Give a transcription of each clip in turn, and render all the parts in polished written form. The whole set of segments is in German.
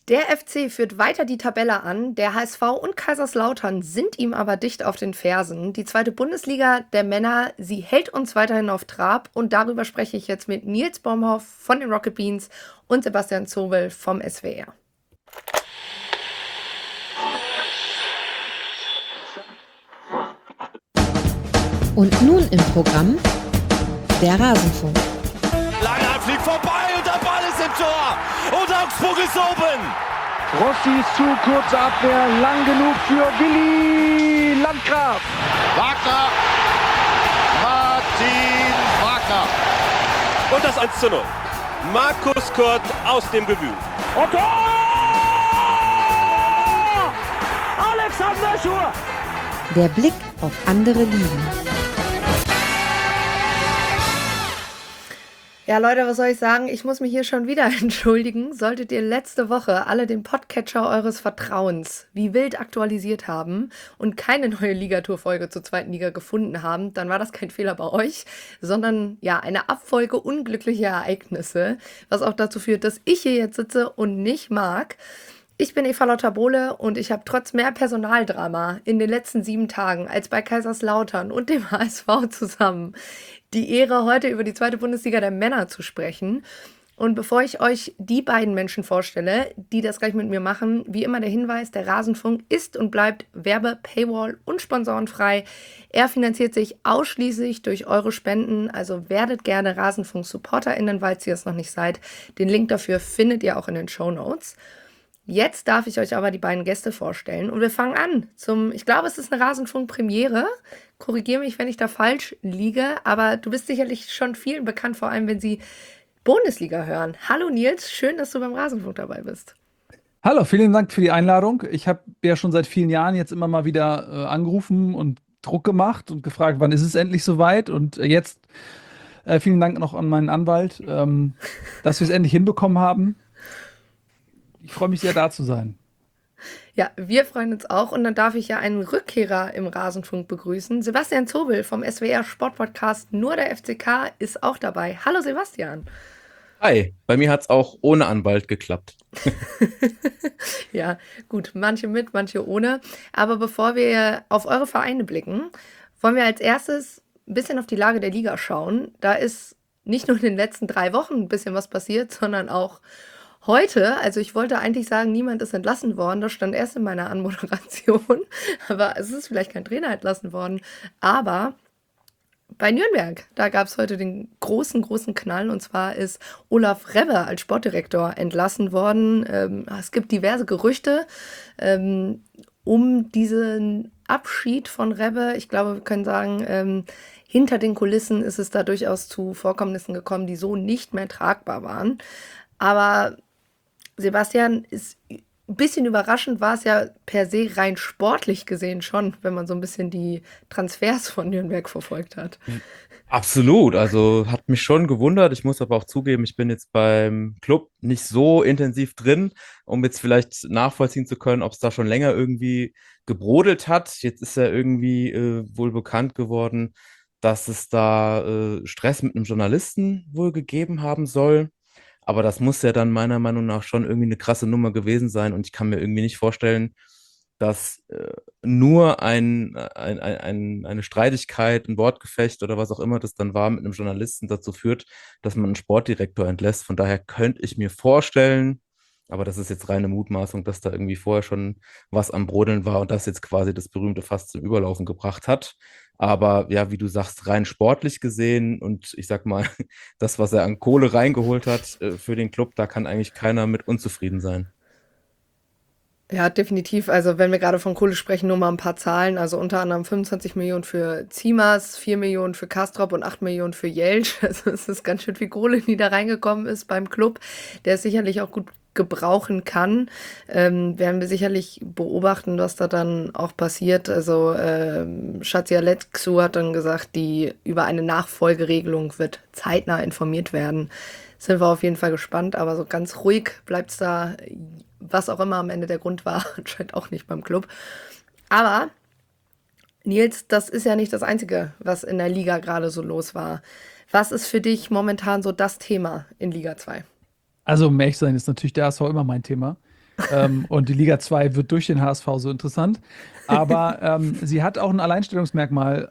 Der FC führt weiter die Tabelle an, der HSV und Kaiserslautern sind ihm aber dicht auf den Fersen. Die zweite Bundesliga der Männer, sie hält uns weiterhin auf Trab und darüber spreche ich jetzt mit Nils Bomhoff von den Rocket Beans und Sebastian Zobel vom SWR. Und nun im Programm der Rasenfunk. Langer fliegt vorbei und der Ball ist im Tor. Und Augsburg ist oben. Rossi ist zu, kurze Abwehr, lang genug für Willi Landgraf. Wagner. Martin Wagner. Und das 1:0. Markus Kurt aus dem Gewühl. Und Tor! Alexander Schur. Der Blick auf andere Ligen. Ja, Leute, was soll ich sagen? Ich muss mich hier schon wieder entschuldigen. Solltet ihr letzte Woche alle den Podcatcher eures Vertrauens wie wild aktualisiert haben und keine neue Ligaturfolge zur zweiten Liga gefunden haben, dann war das kein Fehler bei euch, sondern ja, eine Abfolge unglücklicher Ereignisse, was auch dazu führt, dass ich hier jetzt sitze und nicht mag. Ich bin Eva-Lotta Bohle und ich habe trotz mehr Personaldrama in den letzten 7 Tagen als bei Kaiserslautern und dem HSV zusammen die Ehre, heute über die zweite Bundesliga der Männer zu sprechen. Und bevor ich euch die beiden Menschen vorstelle, die das gleich mit mir machen, wie immer der Hinweis, der Rasenfunk ist und bleibt Werbe-, Paywall- und sponsorenfrei. Er finanziert sich ausschließlich durch eure Spenden, also werdet gerne Rasenfunk-SupporterInnen, falls ihr es noch nicht seid. Den Link dafür findet ihr auch in den Shownotes. Jetzt darf ich euch aber die beiden Gäste vorstellen und wir fangen an ich glaube, es ist eine Rasenfunk-Premiere. Korrigiere mich, wenn ich da falsch liege, aber du bist sicherlich schon vielen bekannt, vor allem wenn sie Bundesliga hören. Hallo Nils, schön, dass du beim Rasenfunk dabei bist. Hallo, vielen Dank für die Einladung. Ich habe ja schon seit vielen Jahren jetzt immer mal wieder angerufen und Druck gemacht und gefragt, wann ist es endlich soweit? Und jetzt vielen Dank noch an meinen Anwalt, dass wir es endlich hinbekommen haben. Ich freue mich sehr, da zu sein. Ja, wir freuen uns auch und dann darf ich ja einen Rückkehrer im Rasenfunk begrüßen. Sebastian Zobel vom SWR Sportpodcast Nur der FCK ist auch dabei. Hallo Sebastian. Hi, bei mir hat es auch ohne Anwalt geklappt. Ja, gut, manche mit, manche ohne. Aber bevor wir auf eure Vereine blicken, wollen wir als erstes ein bisschen auf die Lage der Liga schauen. Da ist nicht nur in den letzten 3 Wochen ein bisschen was passiert, sondern auch heute. Also ich wollte eigentlich sagen, niemand ist entlassen worden. Das stand erst in meiner Anmoderation. Aber es ist vielleicht kein Trainer entlassen worden. Aber bei Nürnberg, da gab es heute den großen Knall. Und zwar ist Olaf Rebbe als Sportdirektor entlassen worden. Es gibt diverse Gerüchte um diesen Abschied von Rebbe. Ich glaube, wir können sagen, hinter den Kulissen ist es da durchaus zu Vorkommnissen gekommen, die so nicht mehr tragbar waren. Aber Sebastian, ein bisschen überraschend war es ja per se rein sportlich gesehen schon, wenn man so ein bisschen die Transfers von Nürnberg verfolgt hat. Absolut, also hat mich schon gewundert. Ich muss aber auch zugeben, ich bin jetzt beim Club nicht so intensiv drin, um jetzt vielleicht nachvollziehen zu können, ob es da schon länger irgendwie gebrodelt hat. Jetzt ist ja irgendwie wohl bekannt geworden, dass es da Stress mit einem Journalisten wohl gegeben haben soll. Aber das muss ja dann meiner Meinung nach schon irgendwie eine krasse Nummer gewesen sein. Und ich kann mir irgendwie nicht vorstellen, dass nur eine Streitigkeit, ein Wortgefecht oder was auch immer das dann war mit einem Journalisten dazu führt, dass man einen Sportdirektor entlässt. Von daher könnte ich mir vorstellen, aber das ist jetzt reine Mutmaßung, dass da irgendwie vorher schon was am Brodeln war und das jetzt quasi das berühmte Fass zum Überlaufen gebracht hat. Aber ja, wie du sagst, rein sportlich gesehen und ich sag mal, das, was er an Kohle reingeholt hat für den Club, da kann eigentlich keiner mit unzufrieden sein. Ja, definitiv. Also wenn wir gerade von Kohle sprechen, nur mal ein paar Zahlen. Also unter anderem 25 Millionen für Zimas, 4 Millionen für Kastrop und 8 Millionen für Jeltsch. Also es ist ganz schön viel Kohle, die da reingekommen ist beim Club, der es sicherlich auch gut gebrauchen kann. Werden wir sicherlich beobachten, was da dann auch passiert. Also Schatzialetsu hat dann gesagt, die über eine Nachfolgeregelung wird zeitnah informiert werden. Sind wir auf jeden Fall gespannt, aber so ganz ruhig bleibt es da, was auch immer am Ende der Grund war, anscheinend auch nicht beim Club. Aber Nils, das ist ja nicht das Einzige, was in der Liga gerade so los war. Was ist für dich momentan so das Thema in Liga 2? Also, um ehrlich zu sein, ist natürlich der HSV immer mein Thema. Und die Liga 2 wird durch den HSV so interessant. Aber sie hat auch ein Alleinstellungsmerkmal,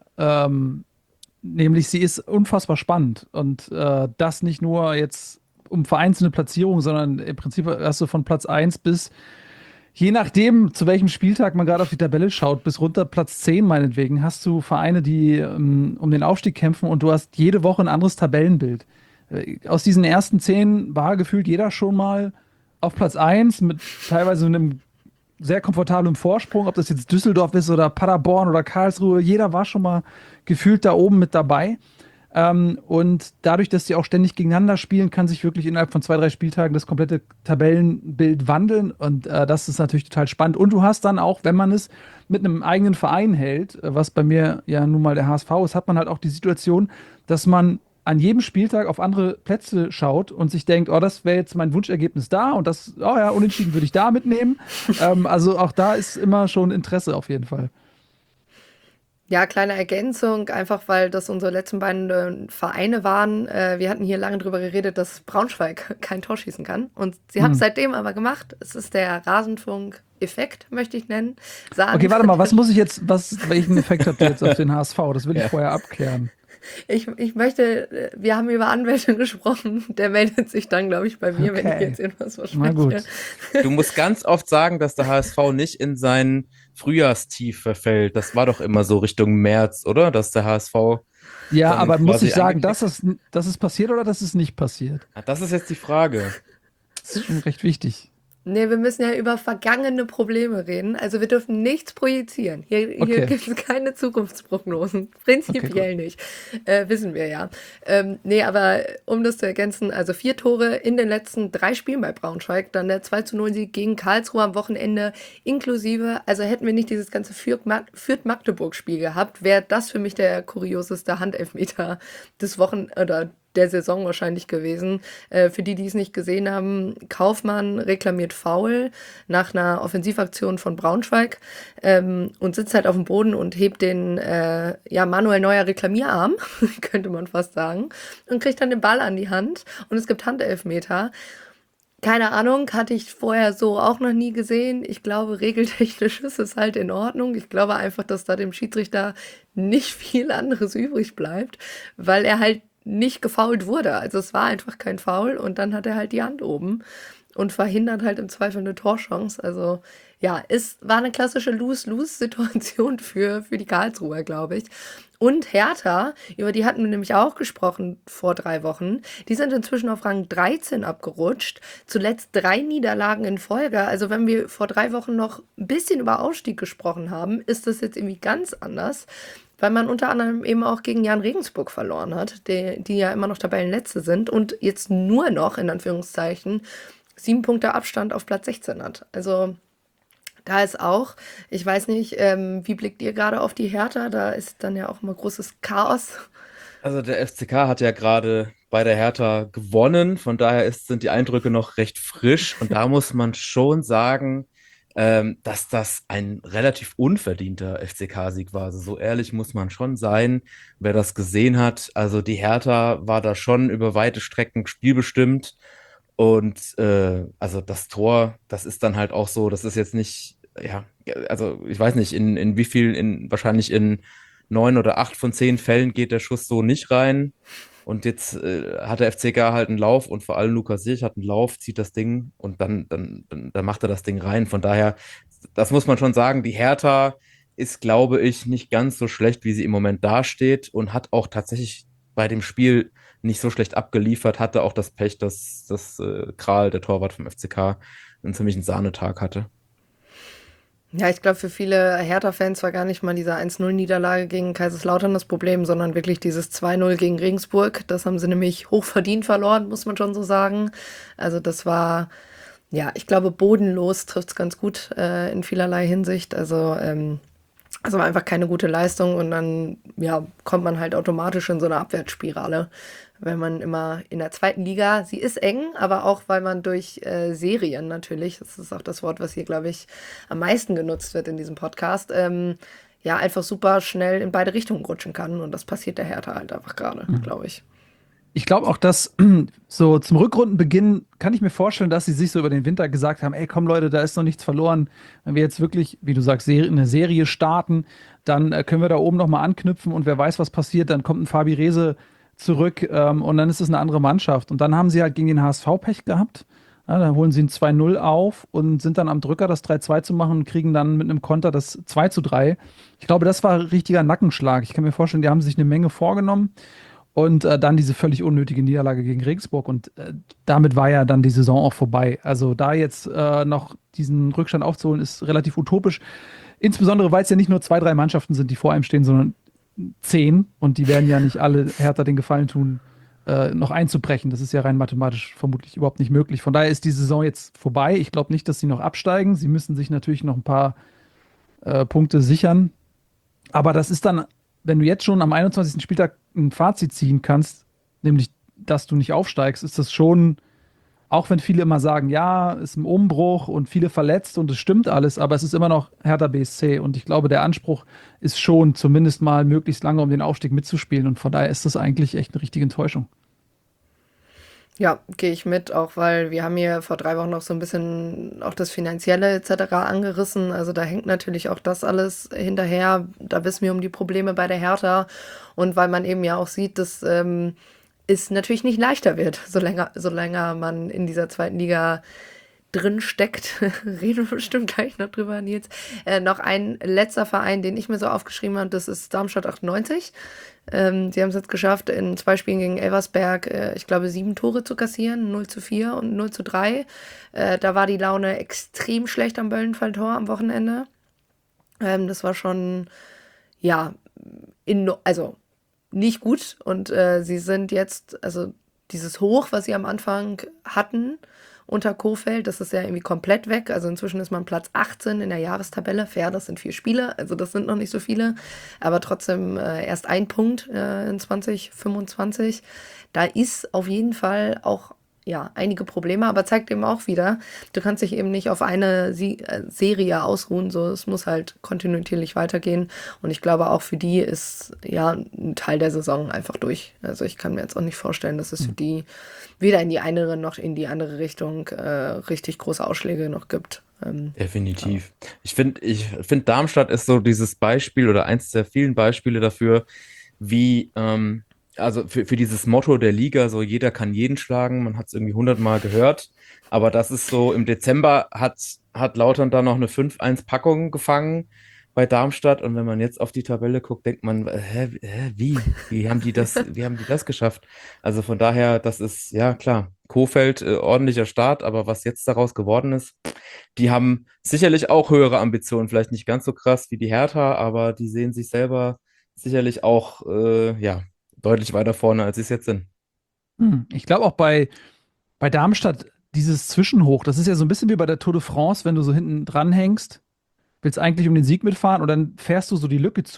nämlich sie ist unfassbar spannend. Und das nicht nur jetzt um vereinzelte Platzierungen, sondern im Prinzip hast du von Platz 1 bis, je nachdem, zu welchem Spieltag man gerade auf die Tabelle schaut, bis runter Platz 10 meinetwegen, hast du Vereine, die um den Aufstieg kämpfen und du hast jede Woche ein anderes Tabellenbild. Aus diesen ersten 10 war gefühlt jeder schon mal auf Platz 1 mit teilweise einem sehr komfortablem Vorsprung, ob das jetzt Düsseldorf ist oder Paderborn oder Karlsruhe, jeder war schon mal gefühlt da oben mit dabei. Und dadurch, dass die auch ständig gegeneinander spielen, kann sich wirklich innerhalb von 2, 3 Spieltagen das komplette Tabellenbild wandeln. Und das ist natürlich total spannend. Und du hast dann auch, wenn man es mit einem eigenen Verein hält, was bei mir ja nun mal der HSV ist, hat man halt auch die Situation, dass man an jedem Spieltag auf andere Plätze schaut und sich denkt, oh, das wäre jetzt mein Wunschergebnis da und das, oh ja, unentschieden würde ich da mitnehmen. Also auch da ist immer schon Interesse auf jeden Fall. Ja, kleine Ergänzung, einfach weil das unsere letzten beiden Vereine waren. Wir hatten hier lange drüber geredet, dass Braunschweig kein Tor schießen kann. Und sie haben es seitdem aber gemacht. Es ist der Rasenfunk-Effekt, möchte ich nennen. Okay, warte mal, welchen Effekt habt ihr jetzt auf den HSV? Das will ich vorher abklären. Ich möchte, wir haben über Anwälte gesprochen, der meldet sich dann, glaube ich, bei mir, wenn ich jetzt irgendwas verspreche. Na gut. Du musst ganz oft sagen, dass der HSV nicht in sein Frühjahrstief verfällt. Das war doch immer so Richtung März, oder? Dass der HSV. Ja, aber muss quasi ich sagen, dass es passiert oder dass es nicht passiert? Das ist jetzt die Frage. Das ist schon recht wichtig. Nee, wir müssen ja über vergangene Probleme reden. Also wir dürfen nichts projizieren. Hier gibt es keine Zukunftsprognosen. Prinzipiell nicht. Wissen wir ja. Nee, aber um das zu ergänzen, also 4 Tore in den letzten 3 Spielen bei Braunschweig, dann der 2:0-Sieg gegen Karlsruhe am Wochenende inklusive, also hätten wir nicht dieses ganze Fürth-Magdeburg-Spiel gehabt, wäre das für mich der kurioseste Handelfmeter des oder der Saison wahrscheinlich gewesen. Für die es nicht gesehen haben, Kaufmann reklamiert Foul nach einer Offensivaktion von Braunschweig und sitzt halt auf dem Boden und hebt den Manuel Neuer Reklamierarm, könnte man fast sagen, und kriegt dann den Ball an die Hand und es gibt Handelfmeter. Keine Ahnung, hatte ich vorher so auch noch nie gesehen. Ich glaube, regeltechnisch ist es halt in Ordnung. Ich glaube einfach, dass da dem Schiedsrichter nicht viel anderes übrig bleibt, weil er halt nicht gefoult wurde. Also es war einfach kein Foul und dann hat er halt die Hand oben und verhindert halt im Zweifel eine Torchance. Also ja, es war eine klassische Lose-Lose-Situation für die Karlsruher, glaube ich. Und Hertha, über die hatten wir nämlich auch gesprochen vor 3 Wochen, die sind inzwischen auf Rang 13 abgerutscht. Zuletzt 3 Niederlagen in Folge. Also wenn wir vor 3 Wochen noch ein bisschen über Aufstieg gesprochen haben, ist das jetzt irgendwie ganz anders. Weil man unter anderem eben auch gegen Jan Regensburg verloren hat, die ja immer noch Tabellenletzte sind und jetzt nur noch, in Anführungszeichen, 7 Punkte Abstand auf Platz 16 hat. Also da ist auch, ich weiß nicht, wie blickt ihr gerade auf die Hertha? Da ist dann ja auch immer großes Chaos. Also der FCK hat ja gerade bei der Hertha gewonnen, von daher sind die Eindrücke noch recht frisch und da muss man schon sagen, dass das ein relativ unverdienter FCK-Sieg war. Also so ehrlich muss man schon sein, wer das gesehen hat. Also die Hertha war da schon über weite Strecken spielbestimmt. Und also das Tor, das ist dann halt auch so, das ist jetzt nicht, ja, also ich weiß nicht, in wie viel, wahrscheinlich in 9 oder 8 von 10 Fällen geht der Schuss so nicht rein. Und jetzt hat der FCK halt einen Lauf und vor allem Lukas Sierch hat einen Lauf, zieht das Ding und dann macht er das Ding rein. Von daher, das muss man schon sagen, die Hertha ist, glaube ich, nicht ganz so schlecht, wie sie im Moment dasteht und hat auch tatsächlich bei dem Spiel nicht so schlecht abgeliefert, hatte auch das Pech, dass Kral, der Torwart vom FCK, einen ziemlichen Sahnetag hatte. Ja, ich glaube, für viele Hertha-Fans war gar nicht mal diese 1:0-Niederlage gegen Kaiserslautern das Problem, sondern wirklich dieses 2:0 gegen Regensburg. Das haben sie nämlich hochverdient verloren, muss man schon so sagen. Also das war, ja, ich glaube, bodenlos trifft es ganz gut in vielerlei Hinsicht. Also war einfach keine gute Leistung und dann kommt man halt automatisch in so eine Abwärtsspirale, wenn man immer in der 2. Liga, sie ist eng, aber auch, weil man durch Serien natürlich, das ist auch das Wort, was hier, glaube ich, am meisten genutzt wird in diesem Podcast, einfach super schnell in beide Richtungen rutschen kann und das passiert der Hertha halt einfach gerade, glaube ich. Ich glaube auch, dass so zum Rückrundenbeginn kann ich mir vorstellen, dass sie sich so über den Winter gesagt haben, ey, komm Leute, da ist noch nichts verloren. Wenn wir jetzt wirklich, wie du sagst, eine Serie starten, dann können wir da oben nochmal anknüpfen und wer weiß, was passiert, dann kommt ein Fabi Rehse zurück und dann ist es eine andere Mannschaft. Und dann haben sie halt gegen den HSV Pech gehabt. Ja, dann holen sie ein 2-0 auf und sind dann am Drücker, das 3-2 zu machen und kriegen dann mit einem Konter das 2-3. Ich glaube, das war ein richtiger Nackenschlag. Ich kann mir vorstellen, die haben sich eine Menge vorgenommen. Und dann diese völlig unnötige Niederlage gegen Regensburg. Und damit war ja dann die Saison auch vorbei. Also da jetzt noch diesen Rückstand aufzuholen, ist relativ utopisch. Insbesondere, weil es ja nicht nur 2, 3 Mannschaften sind, die vor einem stehen, sondern 10. Und die werden ja nicht alle Hertha den Gefallen tun, noch einzubrechen. Das ist ja rein mathematisch vermutlich überhaupt nicht möglich. Von daher ist die Saison jetzt vorbei. Ich glaube nicht, dass sie noch absteigen. Sie müssen sich natürlich noch ein paar Punkte sichern. Aber das ist dann, wenn du jetzt schon am 21. Spieltag ein Fazit ziehen kannst, nämlich, dass du nicht aufsteigst, ist das schon, auch wenn viele immer sagen, ja, ist ein Umbruch und viele verletzt und es stimmt alles, aber es ist immer noch Hertha BSC und ich glaube, der Anspruch ist schon, zumindest mal möglichst lange um den Aufstieg mitzuspielen und von daher ist das eigentlich echt eine richtige Enttäuschung. Ja, gehe ich mit, auch weil wir haben hier vor 3 Wochen noch so ein bisschen auch das Finanzielle etc. angerissen. Also da hängt natürlich auch das alles hinterher. Da wissen wir um die Probleme bei der Hertha und weil man eben ja auch sieht, dass es natürlich nicht leichter wird, solange man in dieser zweiten Liga drin steckt. Reden wir bestimmt gleich noch drüber, Nils. Noch ein letzter Verein, den ich mir so aufgeschrieben habe, das ist Darmstadt 98. Sie haben es jetzt geschafft, in 2 Spielen gegen Elversberg, ich glaube, 7 Tore zu kassieren, 0-4 und 0-3. Da war die Laune extrem schlecht am Böllenfalltor am Wochenende. Das war schon, ja, also nicht gut. Und sie sind jetzt, also dieses Hoch, was sie am Anfang hatten, unter Kohfeldt, das ist ja irgendwie komplett weg. Also inzwischen ist man Platz 18 in der Jahrestabelle. Fair, das sind 4 Spiele, also das sind noch nicht so viele. Aber trotzdem erst 1 Punkt in 2025. Da ist auf jeden Fall auch ja, einige Probleme, aber zeigt eben auch wieder, du kannst dich eben nicht auf eine Serie ausruhen, so es muss halt kontinuierlich weitergehen und ich glaube auch für die ist ja ein Teil der Saison einfach durch. Also ich kann mir jetzt auch nicht vorstellen, dass es für die weder in die eine noch in die andere Richtung richtig große Ausschläge noch gibt. Definitiv. Ich find, Darmstadt ist so dieses Beispiel oder eins der vielen Beispiele dafür, wie, also für dieses Motto der Liga, so jeder kann jeden schlagen, man hat es irgendwie 100-mal gehört, aber das ist so, im Dezember hat Lautern da noch eine 5-1-Packung gefangen bei Darmstadt und wenn man jetzt auf die Tabelle guckt, denkt man, wie haben die das geschafft? Also von daher, das ist, ja klar, Kohfeldt, ordentlicher Start, aber was jetzt daraus geworden ist, die haben sicherlich auch höhere Ambitionen, vielleicht nicht ganz so krass wie die Hertha, aber die sehen sich selber sicherlich auch, ja, deutlich weiter vorne, als sie es jetzt sind. Ich glaube auch bei Darmstadt, dieses Zwischenhoch, das ist ja so ein bisschen wie bei der Tour de France, wenn du so hinten dran hängst, willst eigentlich um den Sieg mitfahren und dann fährst du so die Lücke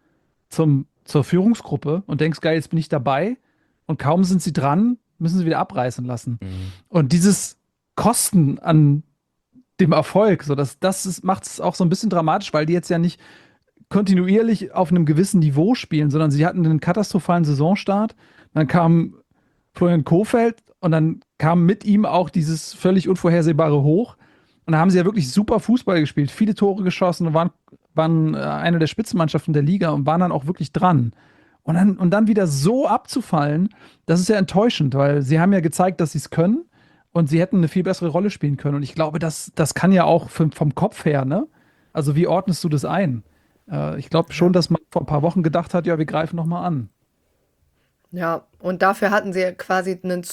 zur Führungsgruppe und denkst, geil, jetzt bin ich dabei und kaum sind sie dran, müssen sie wieder abreißen lassen. Mhm. Und dieses Kosten an dem Erfolg, so macht es auch so ein bisschen dramatisch, weil die jetzt ja nicht kontinuierlich auf einem gewissen Niveau spielen, sondern sie hatten einen katastrophalen Saisonstart. Dann kam Florian Kohfeldt und dann kam mit ihm auch dieses völlig unvorhersehbare Hoch. Und da haben sie ja wirklich super Fußball gespielt, viele Tore geschossen und waren eine der Spitzenmannschaften der Liga und waren dann auch wirklich dran. Und dann wieder so abzufallen, das ist ja enttäuschend, weil sie haben ja gezeigt, dass sie es können und sie hätten eine viel bessere Rolle spielen können. Und ich glaube, das kann ja auch vom Kopf her, ne? Also wie ordnest du das ein? Ich glaube schon, dass man vor ein paar Wochen gedacht hat, ja, wir greifen nochmal an. Ja, und dafür hatten sie ja quasi einen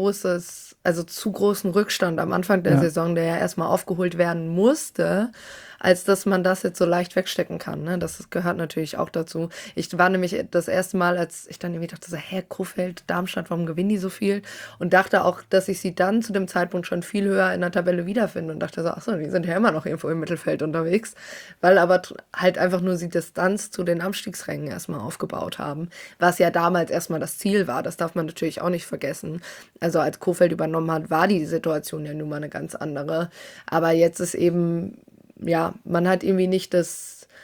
zu großen Rückstand am Anfang der Ja. Saison, der ja erstmal aufgeholt werden musste, als dass man das jetzt so leicht wegstecken kann. Ne? Das gehört natürlich auch dazu. Ich war nämlich das erste Mal, als ich dann irgendwie dachte, so, hä, Kohfeldt, Darmstadt, warum gewinnen die so viel? Und dachte auch, dass ich sie dann zu dem Zeitpunkt schon viel höher in der Tabelle wiederfinde und dachte so, ach so, die sind ja immer noch irgendwo im Mittelfeld unterwegs, weil aber halt einfach nur die Distanz zu den Abstiegsrängen erstmal aufgebaut haben, was ja damals erstmal das Ziel war. Das darf man natürlich auch nicht vergessen. Also als Kohfeldt übernommen hat, war die Situation ja nun mal eine ganz andere. Aber jetzt ist eben, ja, man hat irgendwie nicht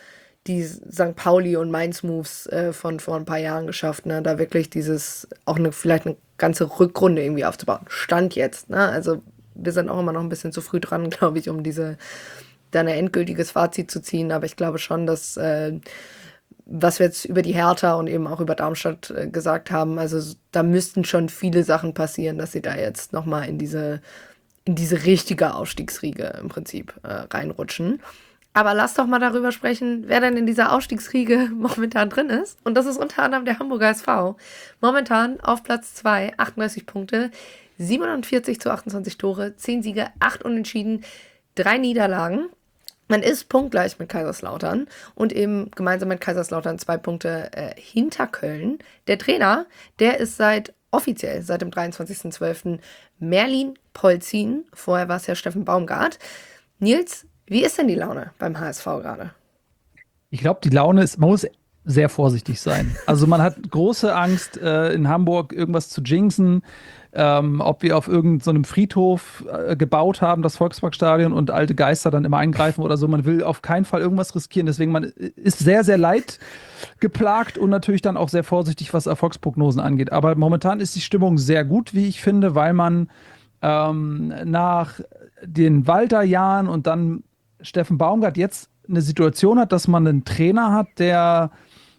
die St. Pauli und Mainz-Moves von vor ein paar Jahren geschafft, ne? Da wirklich vielleicht eine ganze Rückrunde irgendwie aufzubauen. Stand jetzt, ne? Also wir sind auch immer noch ein bisschen zu früh dran, glaube ich, um dann ein endgültiges Fazit zu ziehen. Aber ich glaube schon, dass was wir jetzt über die Hertha und eben auch über Darmstadt gesagt haben, also da müssten schon viele Sachen passieren, dass sie da jetzt nochmal in diese richtige Aufstiegsriege im Prinzip reinrutschen. Aber lass doch mal darüber sprechen, wer denn in dieser Aufstiegsriege momentan drin ist. Und das ist unter anderem der Hamburger SV. Momentan auf Platz 2, 38 Punkte, 47 zu 28 Tore, 10 Siege, 8 Unentschieden, 3 Niederlagen. Man ist punktgleich mit Kaiserslautern und eben gemeinsam mit Kaiserslautern 2 Punkte hinter Köln. Der Trainer, der ist offiziell seit dem 23.12. Merlin Polzin. Vorher war es ja Steffen Baumgart. Nils, wie ist denn die Laune beim HSV gerade? Ich glaube, die Laune ist, man muss sehr vorsichtig sein. Also man hat große Angst, in Hamburg irgendwas zu jinxen, ob wir auf irgendeinem Friedhof gebaut haben, das Volksparkstadion, und alte Geister dann immer eingreifen oder so. Man will auf keinen Fall irgendwas riskieren. Deswegen, man ist sehr, sehr leidgeplagt und natürlich dann auch sehr vorsichtig, was Erfolgsprognosen angeht. Aber momentan ist die Stimmung sehr gut, wie ich finde, weil man nach den Walter-Jahren und dann Steffen Baumgart jetzt eine Situation hat, dass man einen Trainer hat, der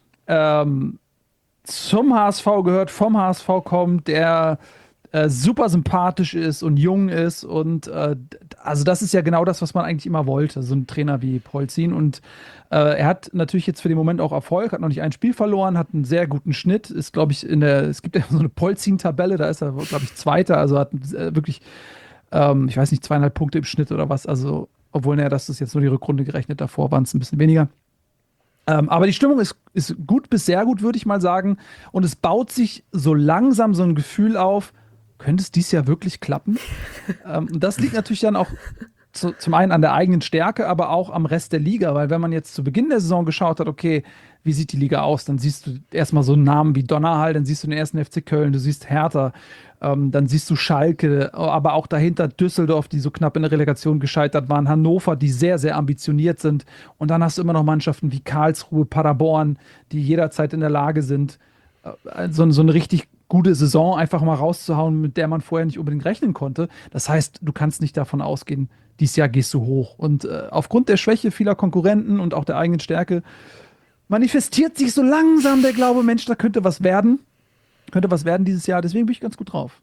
zum HSV gehört, vom HSV kommt, der super sympathisch ist und jung ist, und also das ist ja genau das, was man eigentlich immer wollte, so ein Trainer wie Polzin. Und er hat natürlich jetzt für den Moment auch Erfolg, hat noch nicht ein Spiel verloren, hat einen sehr guten Schnitt, ist, glaube ich, es gibt ja so eine Polzin-Tabelle, da ist er, glaube ich, Zweiter, also hat wirklich, ich weiß nicht, 2,5 Punkte im Schnitt oder was, also obwohl, das ist jetzt nur die Rückrunde gerechnet, davor waren es ein bisschen weniger. Aber die Stimmung ist gut bis sehr gut, würde ich mal sagen. Und es baut sich so langsam so ein Gefühl auf, könnte es dies Jahr wirklich klappen? Das liegt natürlich dann auch zum einen an der eigenen Stärke, aber auch am Rest der Liga. Weil wenn man jetzt zu Beginn der Saison geschaut hat, okay, wie sieht die Liga aus? Dann siehst du erstmal so einen Namen wie Donnerhall, dann siehst du den ersten FC Köln, du siehst Hertha, dann siehst du Schalke, aber auch dahinter Düsseldorf, die so knapp in der Relegation gescheitert waren, Hannover, die sehr, sehr ambitioniert sind. Und dann hast du immer noch Mannschaften wie Karlsruhe, Paderborn, die jederzeit in der Lage sind, so eine richtig gute Saison einfach mal rauszuhauen, mit der man vorher nicht unbedingt rechnen konnte. Das heißt, du kannst nicht davon ausgehen, dieses Jahr gehst du hoch. Und aufgrund der Schwäche vieler Konkurrenten und auch der eigenen Stärke manifestiert sich so langsam der Glaube, Mensch, da könnte was werden. Könnte was werden dieses Jahr. Deswegen bin ich ganz gut drauf.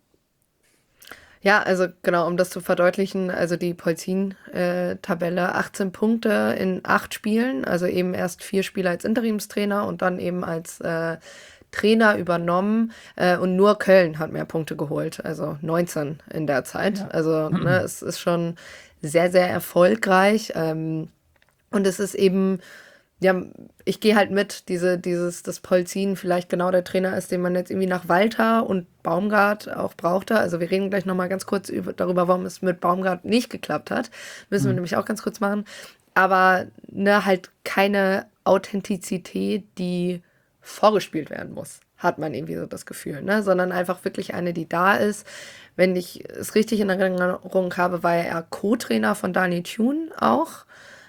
Ja, also genau, um das zu verdeutlichen, also die Polzin-Tabelle, 18 Punkte in 8 Spielen, also eben erst 4 Spiele als Interimstrainer und dann eben als Trainer übernommen, und nur Köln hat mehr Punkte geholt, also 19 in der Zeit. Ja. Also es ist schon sehr, sehr erfolgreich, und es ist eben, ja, ich gehe halt mit, dass Polzin vielleicht genau der Trainer ist, den man jetzt irgendwie nach Walter und Baumgart auch brauchte. Also wir reden gleich nochmal ganz kurz darüber, warum es mit Baumgart nicht geklappt hat. Müssen wir nämlich auch ganz kurz machen. Aber halt keine Authentizität, die vorgespielt werden muss, hat man irgendwie so das Gefühl, ne? Sondern einfach wirklich eine, die da ist. Wenn ich es richtig in Erinnerung habe, war er Co-Trainer von Daniel Thune auch.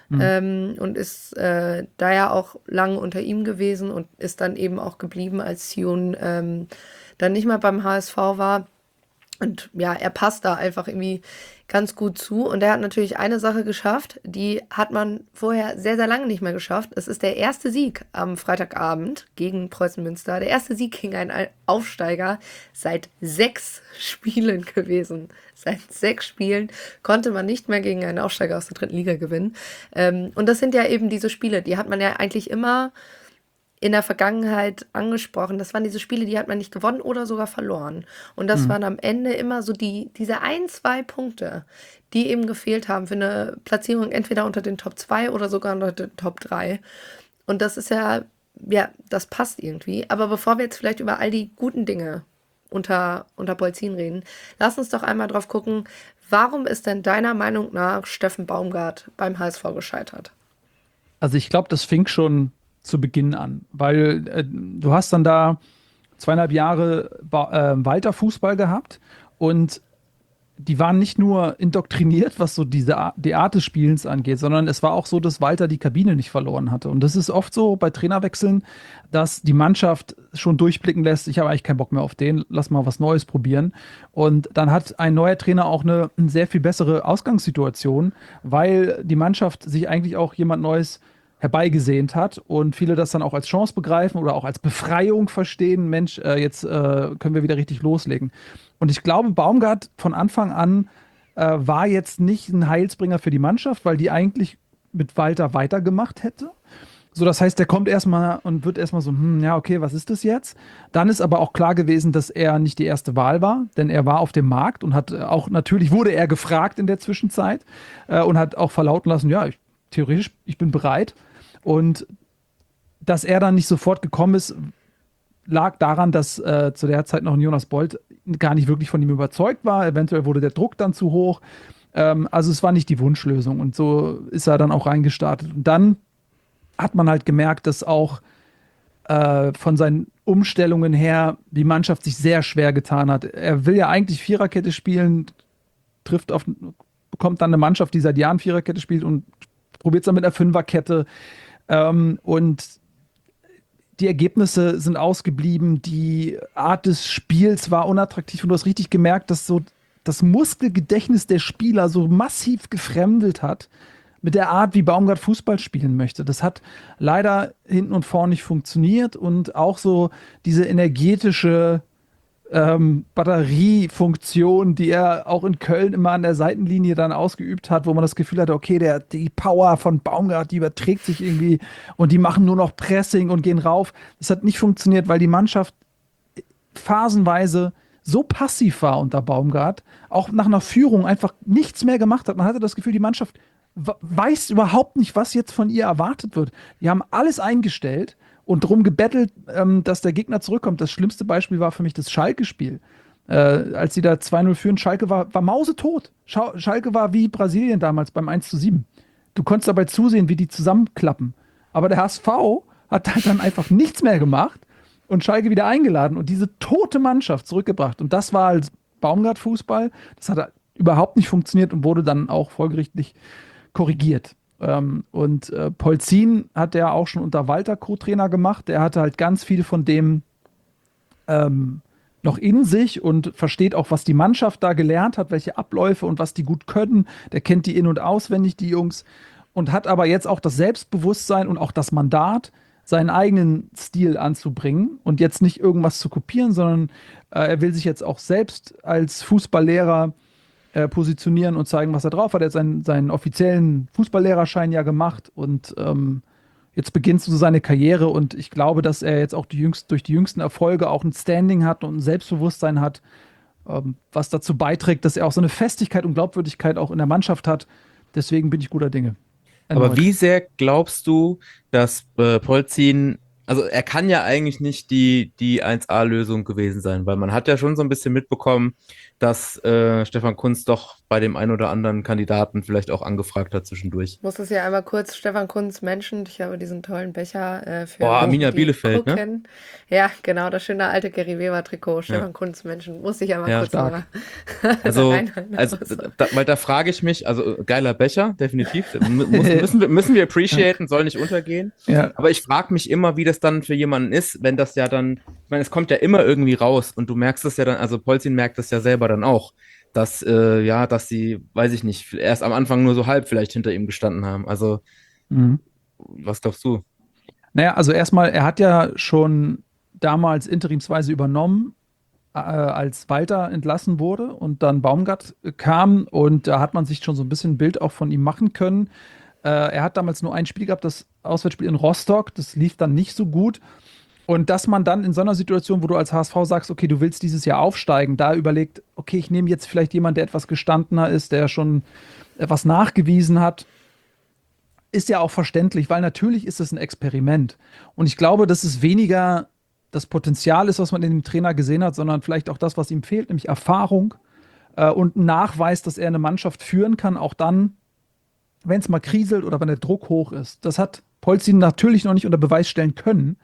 Und ist da ja auch lang unter ihm gewesen und ist dann eben auch geblieben, als Thune dann nicht mehr beim HSV war. Und ja, er passt da einfach irgendwie ganz gut zu. Und er hat natürlich eine Sache geschafft, die hat man vorher sehr, sehr lange nicht mehr geschafft. Es ist der erste Sieg am Freitagabend gegen Preußen Münster. Der erste Sieg gegen einen Aufsteiger seit 6 Spielen gewesen. Seit 6 Spielen konnte man nicht mehr gegen einen Aufsteiger aus der 3. Liga gewinnen. Und das sind ja eben diese Spiele, die hat man ja eigentlich immer in der Vergangenheit angesprochen. Das waren diese Spiele, die hat man nicht gewonnen oder sogar verloren. Und das waren am Ende immer so diese 1-2 Punkte, die eben gefehlt haben für eine Platzierung entweder unter den Top 2 oder sogar unter den Top 3. Und das ist ja, das passt irgendwie. Aber bevor wir jetzt vielleicht über all die guten Dinge unter Polzin reden, lass uns doch einmal drauf gucken, warum ist denn deiner Meinung nach Steffen Baumgart beim HSV gescheitert? Also ich glaube, das fing schon zu Beginn an, weil du hast dann da 2,5 Jahre Walter Fußball gehabt und die waren nicht nur indoktriniert, was so die Art des Spielens angeht, sondern es war auch so, dass Walter die Kabine nicht verloren hatte. Und das ist oft so bei Trainerwechseln, dass die Mannschaft schon durchblicken lässt, ich habe eigentlich keinen Bock mehr auf den, lass mal was Neues probieren. Und dann hat ein neuer Trainer auch eine sehr viel bessere Ausgangssituation, weil die Mannschaft sich eigentlich auch jemand Neues herbeigesehnt hat und viele das dann auch als Chance begreifen oder auch als Befreiung verstehen. Mensch, jetzt können wir wieder richtig loslegen. Und ich glaube, Baumgart von Anfang an war jetzt nicht ein Heilsbringer für die Mannschaft, weil die eigentlich mit Walter weitergemacht hätte. So, das heißt, der kommt erstmal und wird erstmal so, ja, okay, was ist das jetzt? Dann ist aber auch klar gewesen, dass er nicht die erste Wahl war, denn er war auf dem Markt und hat auch, natürlich wurde er gefragt in der Zwischenzeit und hat auch verlauten lassen, ja, theoretisch, ich bin bereit. Und dass er dann nicht sofort gekommen ist, lag daran, dass zu der Zeit noch ein Jonas Bold gar nicht wirklich von ihm überzeugt war. Eventuell wurde der Druck dann zu hoch. Also es war nicht die Wunschlösung und so ist er dann auch reingestartet. Und dann hat man halt gemerkt, dass auch von seinen Umstellungen her die Mannschaft sich sehr schwer getan hat. Er will ja eigentlich Viererkette spielen, bekommt dann eine Mannschaft, die seit Jahren Viererkette spielt und probiert es dann mit einer Fünferkette. Und die Ergebnisse sind ausgeblieben, die Art des Spiels war unattraktiv und du hast richtig gemerkt, dass so das Muskelgedächtnis der Spieler so massiv gefremdet hat mit der Art, wie Baumgart Fußball spielen möchte. Das hat leider hinten und vorne nicht funktioniert und auch so diese energetische Batteriefunktion, die er auch in Köln immer an der Seitenlinie dann ausgeübt hat, wo man das Gefühl hatte, okay, die Power von Baumgart, die überträgt sich irgendwie und die machen nur noch Pressing und gehen rauf. Das hat nicht funktioniert, weil die Mannschaft phasenweise so passiv war unter Baumgart, auch nach einer Führung einfach nichts mehr gemacht hat. Man hatte das Gefühl, die Mannschaft weiß überhaupt nicht, was jetzt von ihr erwartet wird. Die haben alles eingestellt und drum gebettelt, dass der Gegner zurückkommt. Das schlimmste Beispiel war für mich das Schalke-Spiel. Als sie da 2-0 führen, Schalke war mausetot. Schalke war wie Brasilien damals beim 1:7. Du konntest dabei zusehen, wie die zusammenklappen. Aber der HSV hat halt dann einfach nichts mehr gemacht und Schalke wieder eingeladen und diese tote Mannschaft zurückgebracht. Und das war als Baumgart-Fußball. Das hat überhaupt nicht funktioniert und wurde dann auch folgerichtlich korrigiert. Polzin hat er auch schon unter Walter Co-Trainer gemacht. Der hatte halt ganz viel von dem noch in sich und versteht auch, was die Mannschaft da gelernt hat, welche Abläufe und was die gut können. Der kennt die in- und auswendig, die Jungs. Und hat aber jetzt auch das Selbstbewusstsein und auch das Mandat, seinen eigenen Stil anzubringen und jetzt nicht irgendwas zu kopieren, sondern er will sich jetzt auch selbst als Fußballlehrer positionieren und zeigen, was er drauf hat. Er hat seinen offiziellen Fußballlehrerschein ja gemacht und jetzt beginnt so seine Karriere und ich glaube, dass er jetzt auch durch die jüngsten Erfolge auch ein Standing hat und ein Selbstbewusstsein hat, was dazu beiträgt, dass er auch so eine Festigkeit und Glaubwürdigkeit auch in der Mannschaft hat. Deswegen bin ich guter Dinge. Aber wie sehr glaubst du, dass Polzin, also er kann ja eigentlich nicht die 1A-Lösung gewesen sein, weil man hat ja schon so ein bisschen mitbekommen, dass Stefan Kuntz doch bei dem einen oder anderen Kandidaten vielleicht auch angefragt hat zwischendurch. Ich muss es ja einmal kurz, Stefan Kuntz mentioned. Ich habe diesen tollen Becher für Arminia die Bielefeld, ne? gucken. Ja, genau, das schöne alte Gary Weber-Trikot. Stefan Kuntz mentioned. Muss ich einmal kurz stark. mal Also, reinhalten. weil da frage ich mich, also geiler Becher, definitiv. Müssen wir appreciaten, soll nicht untergehen. Ja. Aber ich frage mich immer, wie das dann für jemanden ist, wenn das ja dann, ich meine, es kommt ja immer irgendwie raus und du merkst es ja dann, also Polzin merkt das ja selber dann auch, dass sie, weiß ich nicht, erst am Anfang nur so halb vielleicht hinter ihm gestanden haben. Also, was glaubst du? Naja, also erstmal, er hat ja schon damals interimsweise übernommen, als Walter entlassen wurde und dann Baumgart kam und da hat man sich schon so ein bisschen ein Bild auch von ihm machen können. Er hat damals nur ein Spiel gehabt, das Auswärtsspiel in Rostock, das lief dann nicht so gut. Und dass man dann in so einer Situation, wo du als HSV sagst, okay, du willst dieses Jahr aufsteigen, da überlegt, okay, ich nehme jetzt vielleicht jemanden, der etwas gestandener ist, der schon etwas nachgewiesen hat, ist ja auch verständlich, weil natürlich ist es ein Experiment. Und ich glaube, dass es weniger das Potenzial ist, was man in dem Trainer gesehen hat, sondern vielleicht auch das, was ihm fehlt, nämlich Erfahrung und ein Nachweis, dass er eine Mannschaft führen kann, auch dann, wenn es mal kriselt oder wenn der Druck hoch ist. Das hat Polzin natürlich noch nicht unter Beweis stellen können,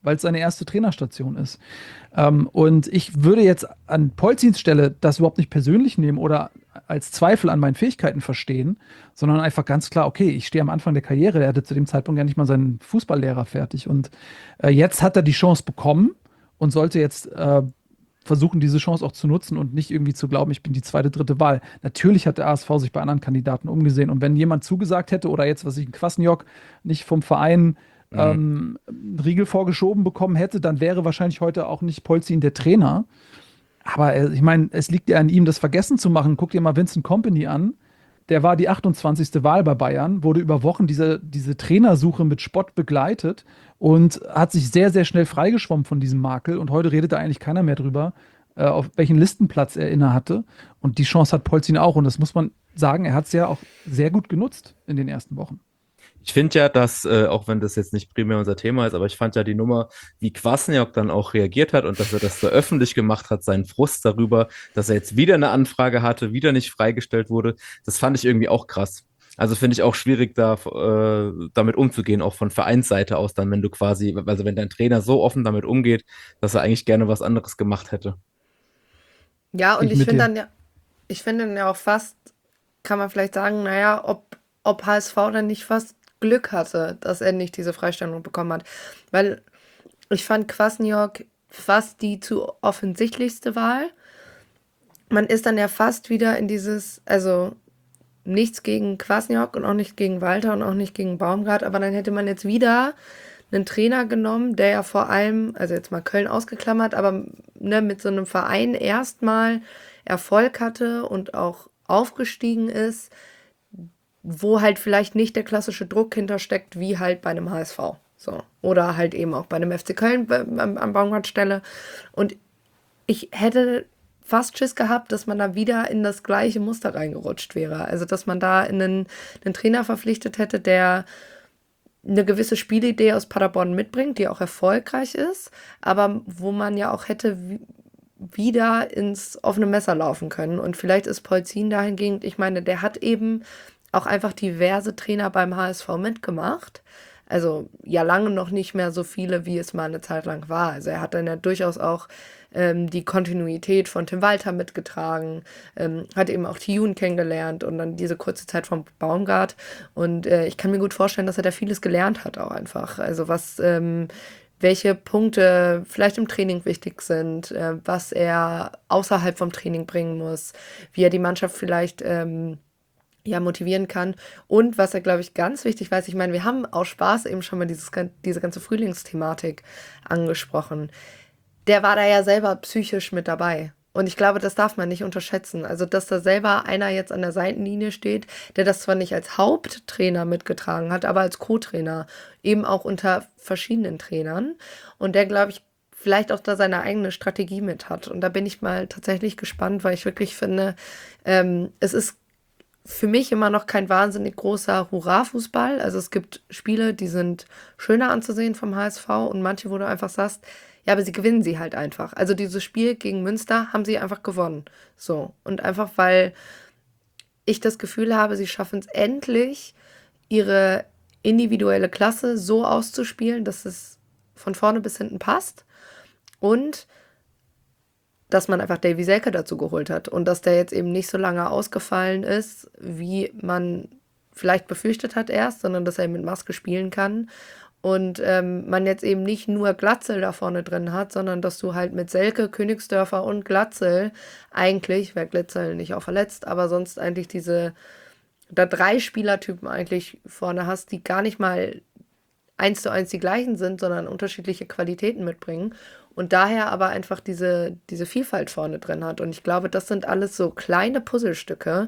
weil es seine erste Trainerstation ist. Und ich würde jetzt an Polzins Stelle das überhaupt nicht persönlich nehmen oder als Zweifel an meinen Fähigkeiten verstehen, sondern einfach ganz klar, okay, ich stehe am Anfang der Karriere, er hatte zu dem Zeitpunkt ja nicht mal seinen Fußballlehrer fertig. Und jetzt hat er die Chance bekommen und sollte jetzt versuchen, diese Chance auch zu nutzen und nicht irgendwie zu glauben, ich bin die zweite, dritte Wahl. Natürlich hat der ASV sich bei anderen Kandidaten umgesehen. Und wenn jemand zugesagt hätte oder jetzt, was ich, ein Kwasniok nicht vom Verein einen Riegel vorgeschoben bekommen hätte, dann wäre wahrscheinlich heute auch nicht Polzin der Trainer. Aber ich meine, es liegt ja an ihm, das vergessen zu machen. Guck dir mal Vincent Kompany an. Der war die 28. Wahl bei Bayern, wurde über Wochen diese Trainersuche mit Spott begleitet und hat sich sehr, sehr schnell freigeschwommen von diesem Makel. Und heute redet da eigentlich keiner mehr drüber, auf welchen Listenplatz er inne hatte. Und die Chance hat Polzin auch. Und das muss man sagen, er hat es ja auch sehr gut genutzt in den ersten Wochen. Ich finde ja, dass, auch wenn das jetzt nicht primär unser Thema ist, aber ich fand ja die Nummer, wie Kwasniok dann auch reagiert hat und dass er das so öffentlich gemacht hat, seinen Frust darüber, dass er jetzt wieder eine Anfrage hatte, wieder nicht freigestellt wurde, das fand ich irgendwie auch krass. Also finde ich auch schwierig, da damit umzugehen, auch von Vereinsseite aus dann, wenn du quasi, also wenn dein Trainer so offen damit umgeht, dass er eigentlich gerne was anderes gemacht hätte. Ja, und Ich mit dir. ich finde dann ja auch fast, kann man vielleicht sagen, naja, ob HSV dann nicht fast Glück hatte, dass er nicht diese Freistellung bekommen hat. Weil ich fand Kwasniok fast die zu offensichtlichste Wahl. Man ist dann ja fast wieder in dieses, also nichts gegen Kwasniok und auch nicht gegen Walter und auch nicht gegen Baumgart, aber dann hätte man jetzt wieder einen Trainer genommen, der ja vor allem, also jetzt mal Köln ausgeklammert, aber ne, mit so einem Verein erstmal Erfolg hatte und auch aufgestiegen ist, wo halt vielleicht nicht der klassische Druck hintersteckt, wie halt bei einem HSV. So. Oder halt eben auch bei einem FC Köln an Baumgartstelle. Und ich hätte fast Schiss gehabt, dass man da wieder in das gleiche Muster reingerutscht wäre. Also, dass man da einen Trainer verpflichtet hätte, der eine gewisse Spielidee aus Paderborn mitbringt, die auch erfolgreich ist, aber wo man ja auch hätte wieder ins offene Messer laufen können. Und vielleicht ist Polzin dahingehend, ich meine, der hat eben auch einfach diverse Trainer beim HSV mitgemacht. Also ja lange noch nicht mehr so viele, wie es mal eine Zeit lang war. Also er hat dann ja durchaus auch die Kontinuität von Tim Walter mitgetragen, hat eben auch Tiyun kennengelernt und dann diese kurze Zeit von Baumgart. Und ich kann mir gut vorstellen, dass er da vieles gelernt hat auch einfach. Also welche Punkte vielleicht im Training wichtig sind, was er außerhalb vom Training bringen muss, wie er die Mannschaft vielleicht ja, motivieren kann. Und was er, glaube ich, ganz wichtig weiß, ich meine, wir haben aus Spaß eben schon mal diese ganze Frühlingsthematik angesprochen. Der war da ja selber psychisch mit dabei. Und ich glaube, das darf man nicht unterschätzen. Also, dass da selber einer jetzt an der Seitenlinie steht, der das zwar nicht als Haupttrainer mitgetragen hat, aber als Co-Trainer, eben auch unter verschiedenen Trainern. Und der, glaube ich, vielleicht auch da seine eigene Strategie mit hat. Und da bin ich mal tatsächlich gespannt, weil ich wirklich finde, es ist für mich immer noch kein wahnsinnig großer Hurra-Fußball. Also es gibt Spiele, die sind schöner anzusehen vom HSV und manche, wo du einfach sagst, ja, aber sie gewinnen sie halt einfach. Also dieses Spiel gegen Münster haben sie einfach gewonnen. So. Und einfach, weil ich das Gefühl habe, sie schaffen es endlich, ihre individuelle Klasse so auszuspielen, dass es von vorne bis hinten passt. Und dass man einfach Davy Selke dazu geholt hat und dass der jetzt eben nicht so lange ausgefallen ist, wie man vielleicht befürchtet hat erst, sondern dass er mit Maske spielen kann und man jetzt eben nicht nur Glatzel da vorne drin hat, sondern dass du halt mit Selke, Königsdörfer und Glatzel eigentlich, wer Glatzel nicht auch verletzt, aber sonst eigentlich da 3 Spielertypen eigentlich vorne hast, die gar nicht mal 1:1 die gleichen sind, sondern unterschiedliche Qualitäten mitbringen und daher aber einfach diese Vielfalt vorne drin hat. Und ich glaube, das sind alles so kleine Puzzlestücke,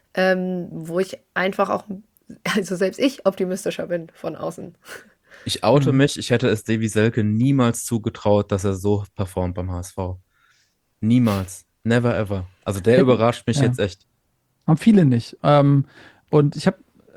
wo ich einfach auch, also selbst ich optimistischer bin von außen. Ich oute mich, ich hätte es Davy Selke niemals zugetraut, dass er so performt beim HSV. Niemals. Never ever. Also der Hätten, überrascht mich ja, jetzt echt. haben viele nicht. Und ich habe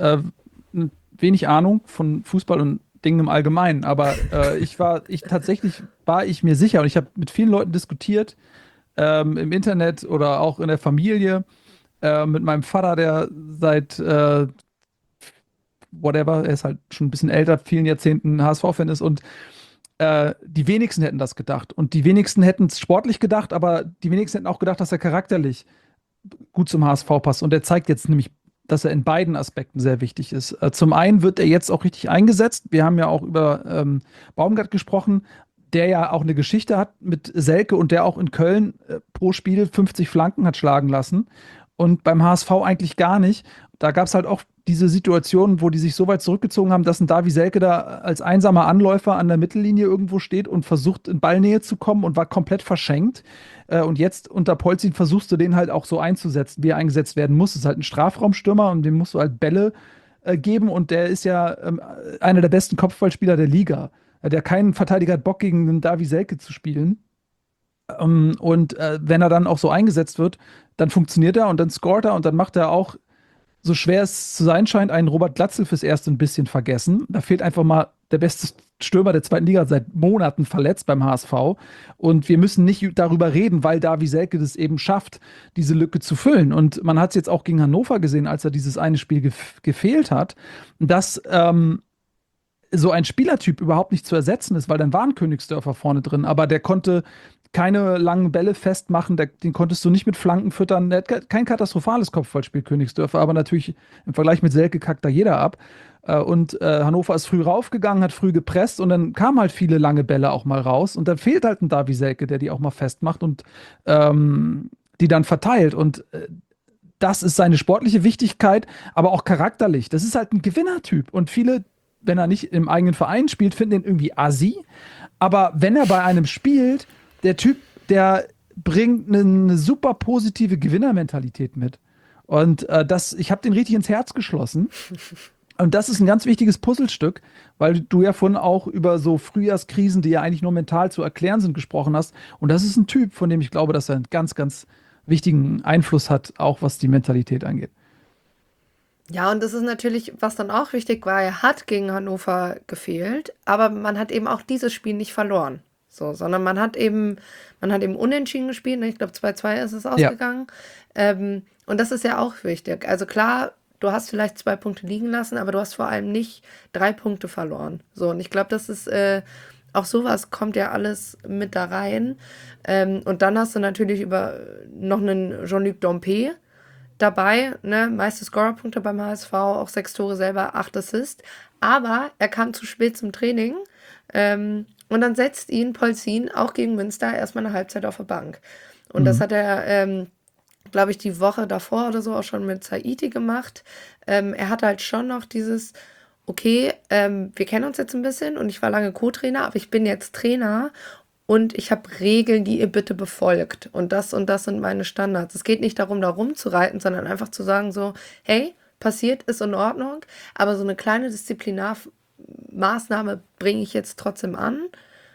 wenig Ahnung von Fußball und Dingen im Allgemeinen, aber tatsächlich war ich mir sicher und ich habe mit vielen Leuten diskutiert, im Internet oder auch in der Familie, mit meinem Vater, der seit whatever, er ist halt schon ein bisschen älter, vielen Jahrzehnten HSV-Fan ist und die wenigsten hätten das gedacht. Und die wenigsten hätten es sportlich gedacht, aber die wenigsten hätten auch gedacht, dass er charakterlich gut zum HSV passt. Und er zeigt jetzt nämlich, dass er in beiden Aspekten sehr wichtig ist. Zum einen wird er jetzt auch richtig eingesetzt. Wir haben ja auch über Baumgart gesprochen, der ja auch eine Geschichte hat mit Selke und der auch in Köln pro Spiel 50 Flanken hat schlagen lassen. Und beim HSV eigentlich gar nicht. Da gab es halt auch diese Situation, wo die sich so weit zurückgezogen haben, dass ein Davy Selke da als einsamer Anläufer an der Mittellinie irgendwo steht und versucht, in Ballnähe zu kommen und war komplett verschenkt. Und jetzt unter Polzin versuchst du den halt auch so einzusetzen, wie er eingesetzt werden muss. Es ist halt ein Strafraumstürmer und dem musst du halt Bälle geben. Und der ist ja einer der besten Kopfballspieler der Liga. Der keinen Verteidiger hat Bock, gegen einen Davy Selke zu spielen. Und wenn er dann auch so eingesetzt wird, dann funktioniert er und dann scoret er und dann macht er auch, so schwer es zu sein scheint, einen Robert Glatzel fürs Erste ein bisschen vergessen. Da fehlt einfach mal der beste Stürmer der zweiten Liga seit Monaten verletzt beim HSV. Und wir müssen nicht darüber reden, weil Davy Selke das eben schafft, diese Lücke zu füllen. Und man hat es jetzt auch gegen Hannover gesehen, als er dieses eine Spiel gefehlt hat, dass so ein Spielertyp überhaupt nicht zu ersetzen ist, weil dann war ein Königsdörfer vorne drin, aber der konnte keine langen Bälle festmachen, den konntest du nicht mit Flanken füttern. Der hat kein katastrophales Kopfballspiel, Königsdörfer, aber natürlich im Vergleich mit Selke kackt da jeder ab. Und Hannover ist früh raufgegangen, hat früh gepresst und dann kamen halt viele lange Bälle auch mal raus. Und dann fehlt halt ein Davy Selke, der die auch mal festmacht und die dann verteilt. Und das ist seine sportliche Wichtigkeit, aber auch charakterlich. Das ist halt ein Gewinnertyp. Und viele, wenn er nicht im eigenen Verein spielt, finden ihn irgendwie assi. Aber wenn er bei einem spielt, der Typ, der bringt eine super positive Gewinnermentalität mit. Und ich habe den richtig ins Herz geschlossen. Und das ist ein ganz wichtiges Puzzlestück, weil du ja vorhin auch über so Frühjahrskrisen, die ja eigentlich nur mental zu erklären sind, gesprochen hast. Und das ist ein Typ, von dem ich glaube, dass er einen ganz, ganz wichtigen Einfluss hat, auch was die Mentalität angeht. Ja, und das ist natürlich, was dann auch wichtig war, er hat gegen Hannover gefehlt, aber man hat eben auch dieses Spiel nicht verloren. So, sondern man hat eben unentschieden gespielt, ne? Ich glaube 2-2 ist es ausgegangen. Und das ist ja auch wichtig. Also klar, du hast vielleicht 2 Punkte liegen lassen, aber du hast vor allem nicht 3 Punkte verloren. So, und ich glaube, das ist auch sowas kommt ja alles mit da rein. Und dann hast du natürlich noch einen Jean-Luc Dompe dabei, ne? Meiste Scorerpunkte beim HSV, auch 6 Tore selber, 8 Assists. Aber er kam zu spät zum Training. Und dann setzt ihn Polzin auch gegen Münster erstmal eine Halbzeit auf der Bank. Und das hat er, glaube ich, die Woche davor oder so auch schon mit Saidi gemacht. Er hat halt schon noch dieses, okay, wir kennen uns jetzt ein bisschen und ich war lange Co-Trainer, aber ich bin jetzt Trainer und ich habe Regeln, die ihr bitte befolgt. Und das sind meine Standards. Es geht nicht darum, da rumzureiten, sondern einfach zu sagen so, hey, passiert, ist in Ordnung, aber so eine kleine Disziplinarmaßnahme bringe ich jetzt trotzdem an.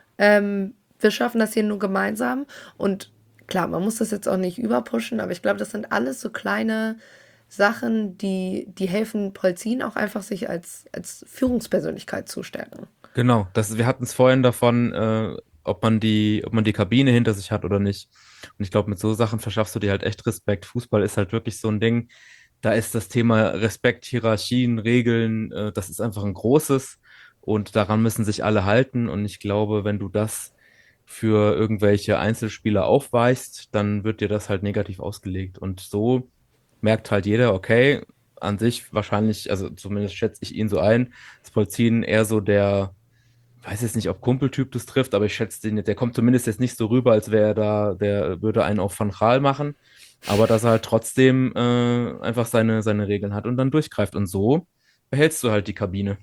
Wir schaffen das hier nur gemeinsam und klar, man muss das jetzt auch nicht überpushen, aber ich glaube, das sind alles so kleine Sachen, die helfen Polzin auch einfach sich als Führungspersönlichkeit zu stärken. Genau, wir hatten es vorhin davon, ob man die Kabine hinter sich hat oder nicht. Und ich glaube, mit so Sachen verschaffst du dir halt echt Respekt. Fußball ist halt wirklich so ein Ding. Da ist das Thema Respekt, Hierarchien, Regeln, das ist einfach ein großes und daran müssen sich alle halten. Und ich glaube, wenn du das für irgendwelche Einzelspieler aufweichst, dann wird dir das halt negativ ausgelegt. Und so merkt halt jeder, okay, an sich wahrscheinlich, also zumindest schätze ich ihn so ein, ist Polzin eher so der, weiß jetzt nicht, ob Kumpeltyp das trifft, aber ich schätze den, der kommt zumindest jetzt nicht so rüber, als wäre er da, der würde einen auf Van Gaal machen, aber dass er halt trotzdem einfach seine Regeln hat und dann durchgreift. Und so behältst du halt die Kabine.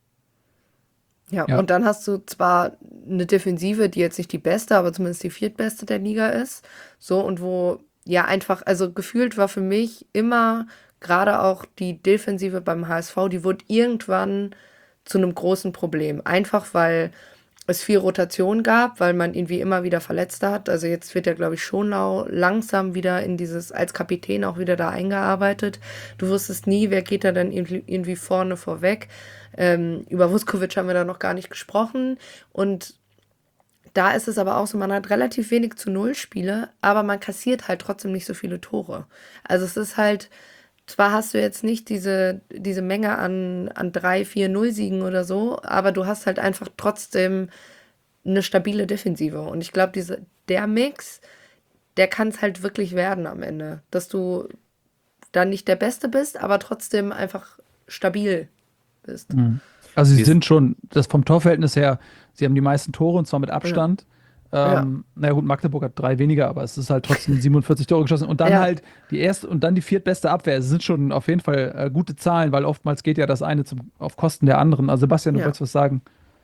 Ja, Ja. und dann hast du zwar eine Defensive, die jetzt nicht die beste, aber zumindest die viertbeste der Liga ist. So, und wo ja einfach, also gefühlt war für mich immer gerade auch die Defensive beim HSV, die wurde irgendwann zu einem großen Problem. Einfach weil es viel Rotation gab, weil man irgendwie immer wieder Verletzte hat. Also jetzt wird ja, glaube ich, Schonlau langsam wieder in dieses, als Kapitän auch wieder da eingearbeitet. Du wusstest nie, wer geht da dann irgendwie vorne vorweg. Über Vuskovic haben wir da noch gar nicht gesprochen. Und da ist es aber auch so, man hat relativ wenig zu Null Spiele, aber man kassiert halt trotzdem nicht so viele Tore. Also es ist halt, zwar hast du jetzt nicht diese Menge an 3-4-0 Siegen oder so, aber du hast halt einfach trotzdem eine stabile Defensive. Und ich glaube, der Mix, der kann es halt wirklich werden am Ende. Dass du dann nicht der Beste bist, aber trotzdem einfach stabil bist. Also sie Wie ist- sind schon, das vom Torverhältnis her, sie haben die meisten Tore und zwar mit Abstand. Ja. Naja gut, Magdeburg hat 3 weniger, aber es ist halt trotzdem 47 Tore geschossen. Und dann Ja. halt die erste und dann die viertbeste Abwehr. Es sind schon auf jeden Fall gute Zahlen, weil oftmals geht ja das eine auf Kosten der anderen. Also Sebastian, du Ja. wolltest was sagen.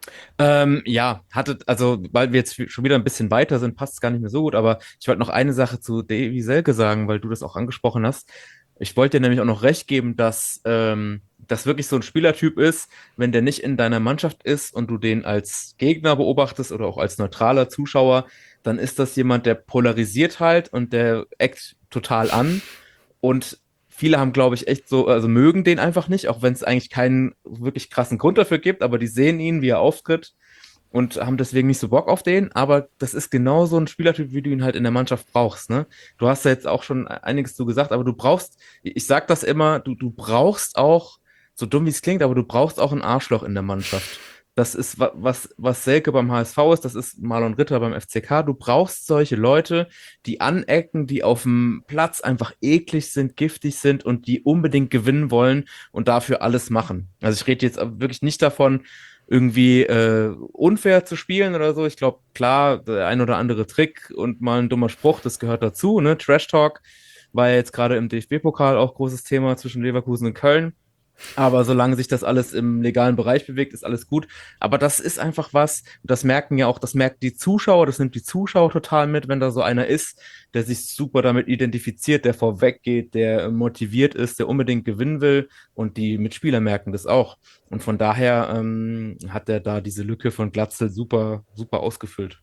Ja, also, weil wir jetzt schon wieder ein bisschen weiter sind, passt es gar nicht mehr so gut, aber ich wollte noch eine Sache zu Davy Selke sagen, weil du das auch angesprochen hast. Ich wollte dir nämlich auch noch recht geben, dass das wirklich so ein Spielertyp ist, wenn der nicht in deiner Mannschaft ist und du den als Gegner beobachtest oder auch als neutraler Zuschauer, dann ist das jemand, der polarisiert halt und der eckt total an. Und viele haben, glaube ich, echt so, also mögen den einfach nicht, auch wenn es eigentlich keinen wirklich krassen Grund dafür gibt, aber die sehen ihn, wie er auftritt und haben deswegen nicht so Bock auf den. Aber das ist genau so ein Spielertyp, wie du ihn halt in der Mannschaft brauchst, ne? Du hast ja jetzt auch schon einiges zu gesagt, aber du brauchst, ich sag das immer, du brauchst auch, so dumm wie es klingt, aber du brauchst auch ein Arschloch in der Mannschaft. Das ist was Selke beim HSV ist, das ist Marlon Ritter beim FCK. Du brauchst solche Leute, die anecken, die auf dem Platz einfach eklig sind, giftig sind und die unbedingt gewinnen wollen und dafür alles machen. Also ich rede jetzt wirklich nicht davon, irgendwie unfair zu spielen oder so. Ich glaube, klar, der ein oder andere Trick und mal ein dummer Spruch, das gehört dazu, ne? Trash Talk war ja jetzt gerade im DFB-Pokal auch großes Thema zwischen Leverkusen und Köln. Aber solange sich das alles im legalen Bereich bewegt, ist alles gut. Aber das ist einfach was, das merken ja auch, das merken die Zuschauer, das nimmt die Zuschauer total mit, wenn da so einer ist, der sich super damit identifiziert, der vorweggeht, der motiviert ist, der unbedingt gewinnen will. Und die Mitspieler merken das auch. Und von daher hat er da diese Lücke von Glatzel super, super ausgefüllt.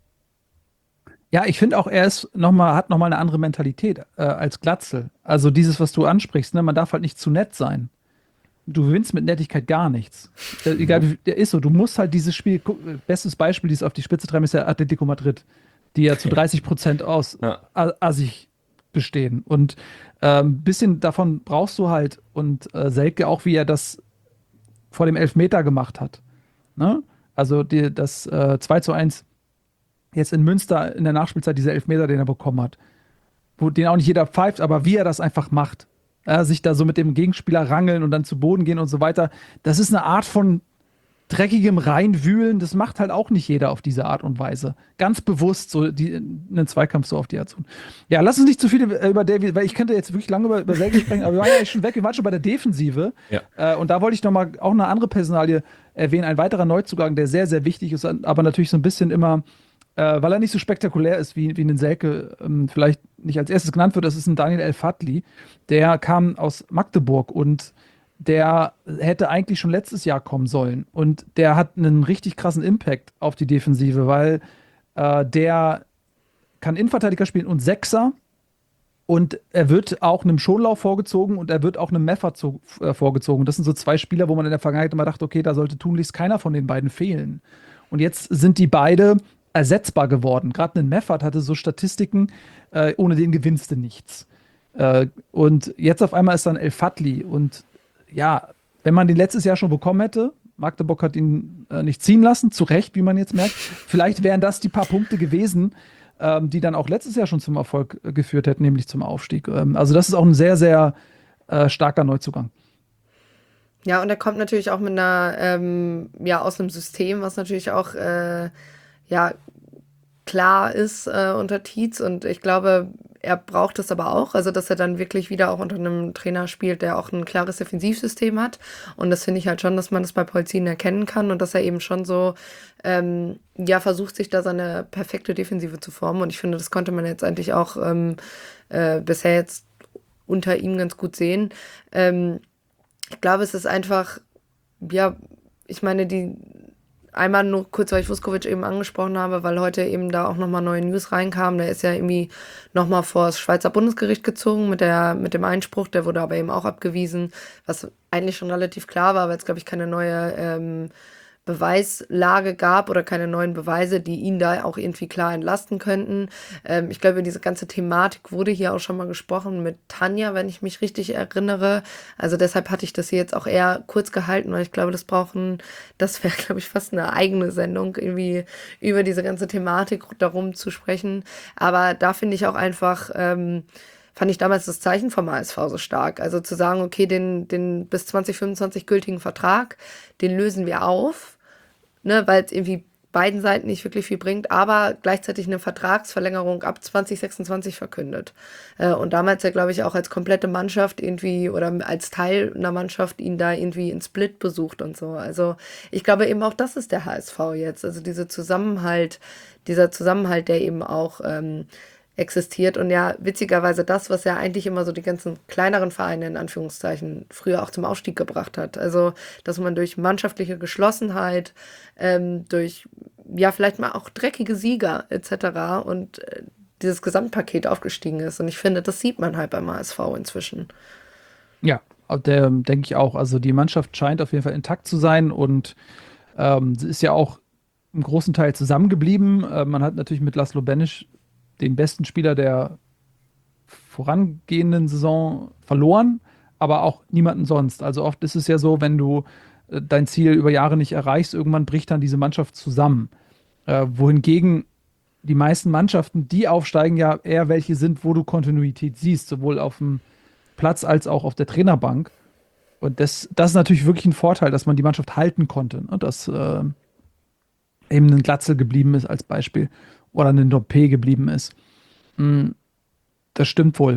Ja, ich finde auch, hat nochmal eine andere Mentalität als Glatzel. Also dieses, was du ansprichst, ne, man darf halt nicht zu nett sein. Du gewinnst mit Nettigkeit gar nichts. Egal, der ist so. Du musst halt dieses Spiel, bestes Beispiel, dieses auf die Spitze treiben, ist ja Atletico Madrid, die ja zu 30% aus Ja. Assig bestehen. Und ein bisschen davon brauchst du halt. Und Selke auch, wie er das vor dem Elfmeter gemacht hat. Ne? Also das 2:1 jetzt in Münster in der Nachspielzeit, dieser Elfmeter, den er bekommen hat, wo den auch nicht jeder pfeift, aber wie er das einfach macht. Sich da so mit dem Gegenspieler rangeln und dann zu Boden gehen und so weiter. Das ist eine Art von dreckigem Reinwühlen. Das macht halt auch nicht jeder auf diese Art und Weise. Ganz bewusst so einen Zweikampf so auf die Art zu tun. Ja, lass uns nicht zu viel über David, weil ich könnte jetzt wirklich lange über Selke sprechen, aber wir waren ja schon weg. Wir waren schon bei der Defensive. Ja. Und da wollte ich nochmal auch eine andere Personalie erwähnen. Ein weiterer Neuzugang, der sehr, sehr wichtig ist, aber natürlich so ein bisschen immer weil er nicht so spektakulär ist wie ein Selke, vielleicht nicht als erstes genannt wird, das ist ein Daniel El-Fadli. Der kam aus Magdeburg und der hätte eigentlich schon letztes Jahr kommen sollen. Und der hat einen richtig krassen Impact auf die Defensive, weil der kann Innenverteidiger spielen und Sechser. Und er wird auch einem Schonlauf vorgezogen und er wird auch einem Meffert vorgezogen. Das sind so 2 Spieler, wo man in der Vergangenheit immer dachte, okay, da sollte tunlichst keiner von den beiden fehlen. Und jetzt sind die beide ersetzbar geworden. Gerade ein Meffert hatte so Statistiken, ohne den gewinnst du nichts. Und jetzt auf einmal ist dann El Fadli. Und ja, wenn man den letztes Jahr schon bekommen hätte, Magdeburg hat ihn nicht ziehen lassen, zu Recht, wie man jetzt merkt, vielleicht wären das die paar Punkte gewesen, die dann auch letztes Jahr schon zum Erfolg geführt hätten, nämlich zum Aufstieg. Also das ist auch ein sehr, sehr starker Neuzugang. Ja, und er kommt natürlich auch mit einer, aus einem System, was natürlich auch, klar ist unter Tietz. Und ich glaube, er braucht es aber auch. Also, dass er dann wirklich wieder auch unter einem Trainer spielt, der auch ein klares Defensivsystem hat. Und das finde ich halt schon, dass man das bei Polzin erkennen kann und dass er eben schon so, versucht, sich da seine perfekte Defensive zu formen. Und ich finde, das konnte man jetzt eigentlich auch bisher jetzt unter ihm ganz gut sehen. Ich glaube, es ist einfach, ich meine, einmal nur kurz, weil ich Vuskovic eben angesprochen habe, weil heute eben da auch nochmal neue News reinkamen. Der ist ja irgendwie nochmal vor das Schweizer Bundesgericht gezogen mit dem Einspruch. Der wurde aber eben auch abgewiesen, was eigentlich schon relativ klar war, aber jetzt, glaube ich, keine neue Beweislage gab oder keine neuen Beweise, die ihn da auch irgendwie klar entlasten könnten. Ich glaube, diese ganze Thematik wurde hier auch schon mal gesprochen mit Tanja, wenn ich mich richtig erinnere. Also deshalb hatte ich das hier jetzt auch eher kurz gehalten, weil ich glaube, das wäre, glaube ich, fast eine eigene Sendung, irgendwie über diese ganze Thematik darum zu sprechen. Aber da finde ich auch einfach, fand ich damals das Zeichen vom HSV so stark. Also zu sagen, okay, den bis 2025 gültigen Vertrag, den lösen wir auf, ne, weil es irgendwie beiden Seiten nicht wirklich viel bringt, aber gleichzeitig eine Vertragsverlängerung ab 2026 verkündet. Und damals ja, glaube ich, auch als komplette Mannschaft irgendwie oder als Teil einer Mannschaft ihn da irgendwie in Split besucht und so. Also ich glaube eben auch, das ist der HSV jetzt. Also dieser Zusammenhalt, der eben auch existiert und ja, witzigerweise das, was ja eigentlich immer so die ganzen kleineren Vereine in Anführungszeichen früher auch zum Aufstieg gebracht hat. Also, dass man durch mannschaftliche Geschlossenheit, durch ja vielleicht mal auch dreckige Sieger etc. und dieses Gesamtpaket aufgestiegen ist. Und ich finde, das sieht man halt beim HSV inzwischen. Ja, der denke ich auch. Also die Mannschaft scheint auf jeden Fall intakt zu sein und sie ist ja auch im großen Teil zusammengeblieben. Man hat natürlich mit Laszlo Benisch den besten Spieler der vorangehenden Saison verloren, aber auch niemanden sonst. Also oft ist es ja so, wenn du dein Ziel über Jahre nicht erreichst, irgendwann bricht dann diese Mannschaft zusammen. Wohingegen die meisten Mannschaften, die aufsteigen, ja eher welche sind, wo du Kontinuität siehst, sowohl auf dem Platz als auch auf der Trainerbank. Und das ist natürlich wirklich ein Vorteil, dass man die Mannschaft halten konnte. Ne? Dass eben ein Glatzel geblieben ist als Beispiel oder ein Dompe geblieben ist. Das stimmt wohl.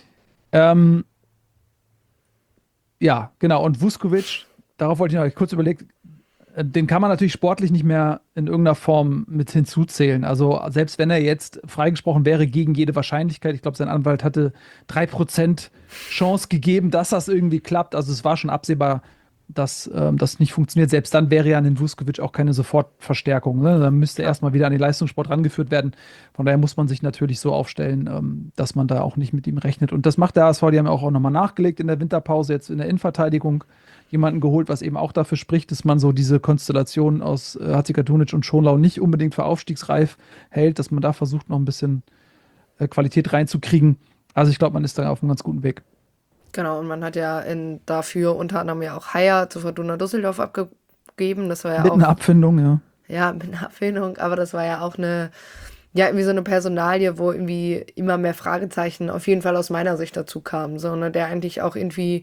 Ja, genau. Und Vuskovic, darauf wollte ich noch kurz überlegen, den kann man natürlich sportlich nicht mehr in irgendeiner Form mit hinzuzählen. Also selbst wenn er jetzt freigesprochen wäre gegen jede Wahrscheinlichkeit, ich glaube, sein Anwalt hatte 3% Chance gegeben, dass das irgendwie klappt. Also es war schon absehbar, dass das nicht funktioniert. Selbst dann wäre ja ein Vuskovic auch keine Sofortverstärkung. Ne? Dann müsste erstmal wieder an den Leistungssport rangeführt werden. Von daher muss man sich natürlich so aufstellen, dass man da auch nicht mit ihm rechnet. Und das macht der HSV, die haben ja auch nochmal nachgelegt in der Winterpause, jetzt in der Innenverteidigung jemanden geholt, was eben auch dafür spricht, dass man so diese Konstellation aus Hatzikatunic und Schonlau nicht unbedingt für aufstiegsreif hält, dass man da versucht, noch ein bisschen Qualität reinzukriegen. Also ich glaube, man ist da auf einem ganz guten Weg. Genau, und man hat ja dafür unter anderem ja auch Haier zu Fortuna Düsseldorf abgegeben. Das war ja mit auch einer Abfindung, ja. Ja, mit einer Abfindung, aber das war ja auch irgendwie so eine Personalie, wo irgendwie immer mehr Fragezeichen auf jeden Fall aus meiner Sicht dazu kamen. So, ne, der eigentlich auch irgendwie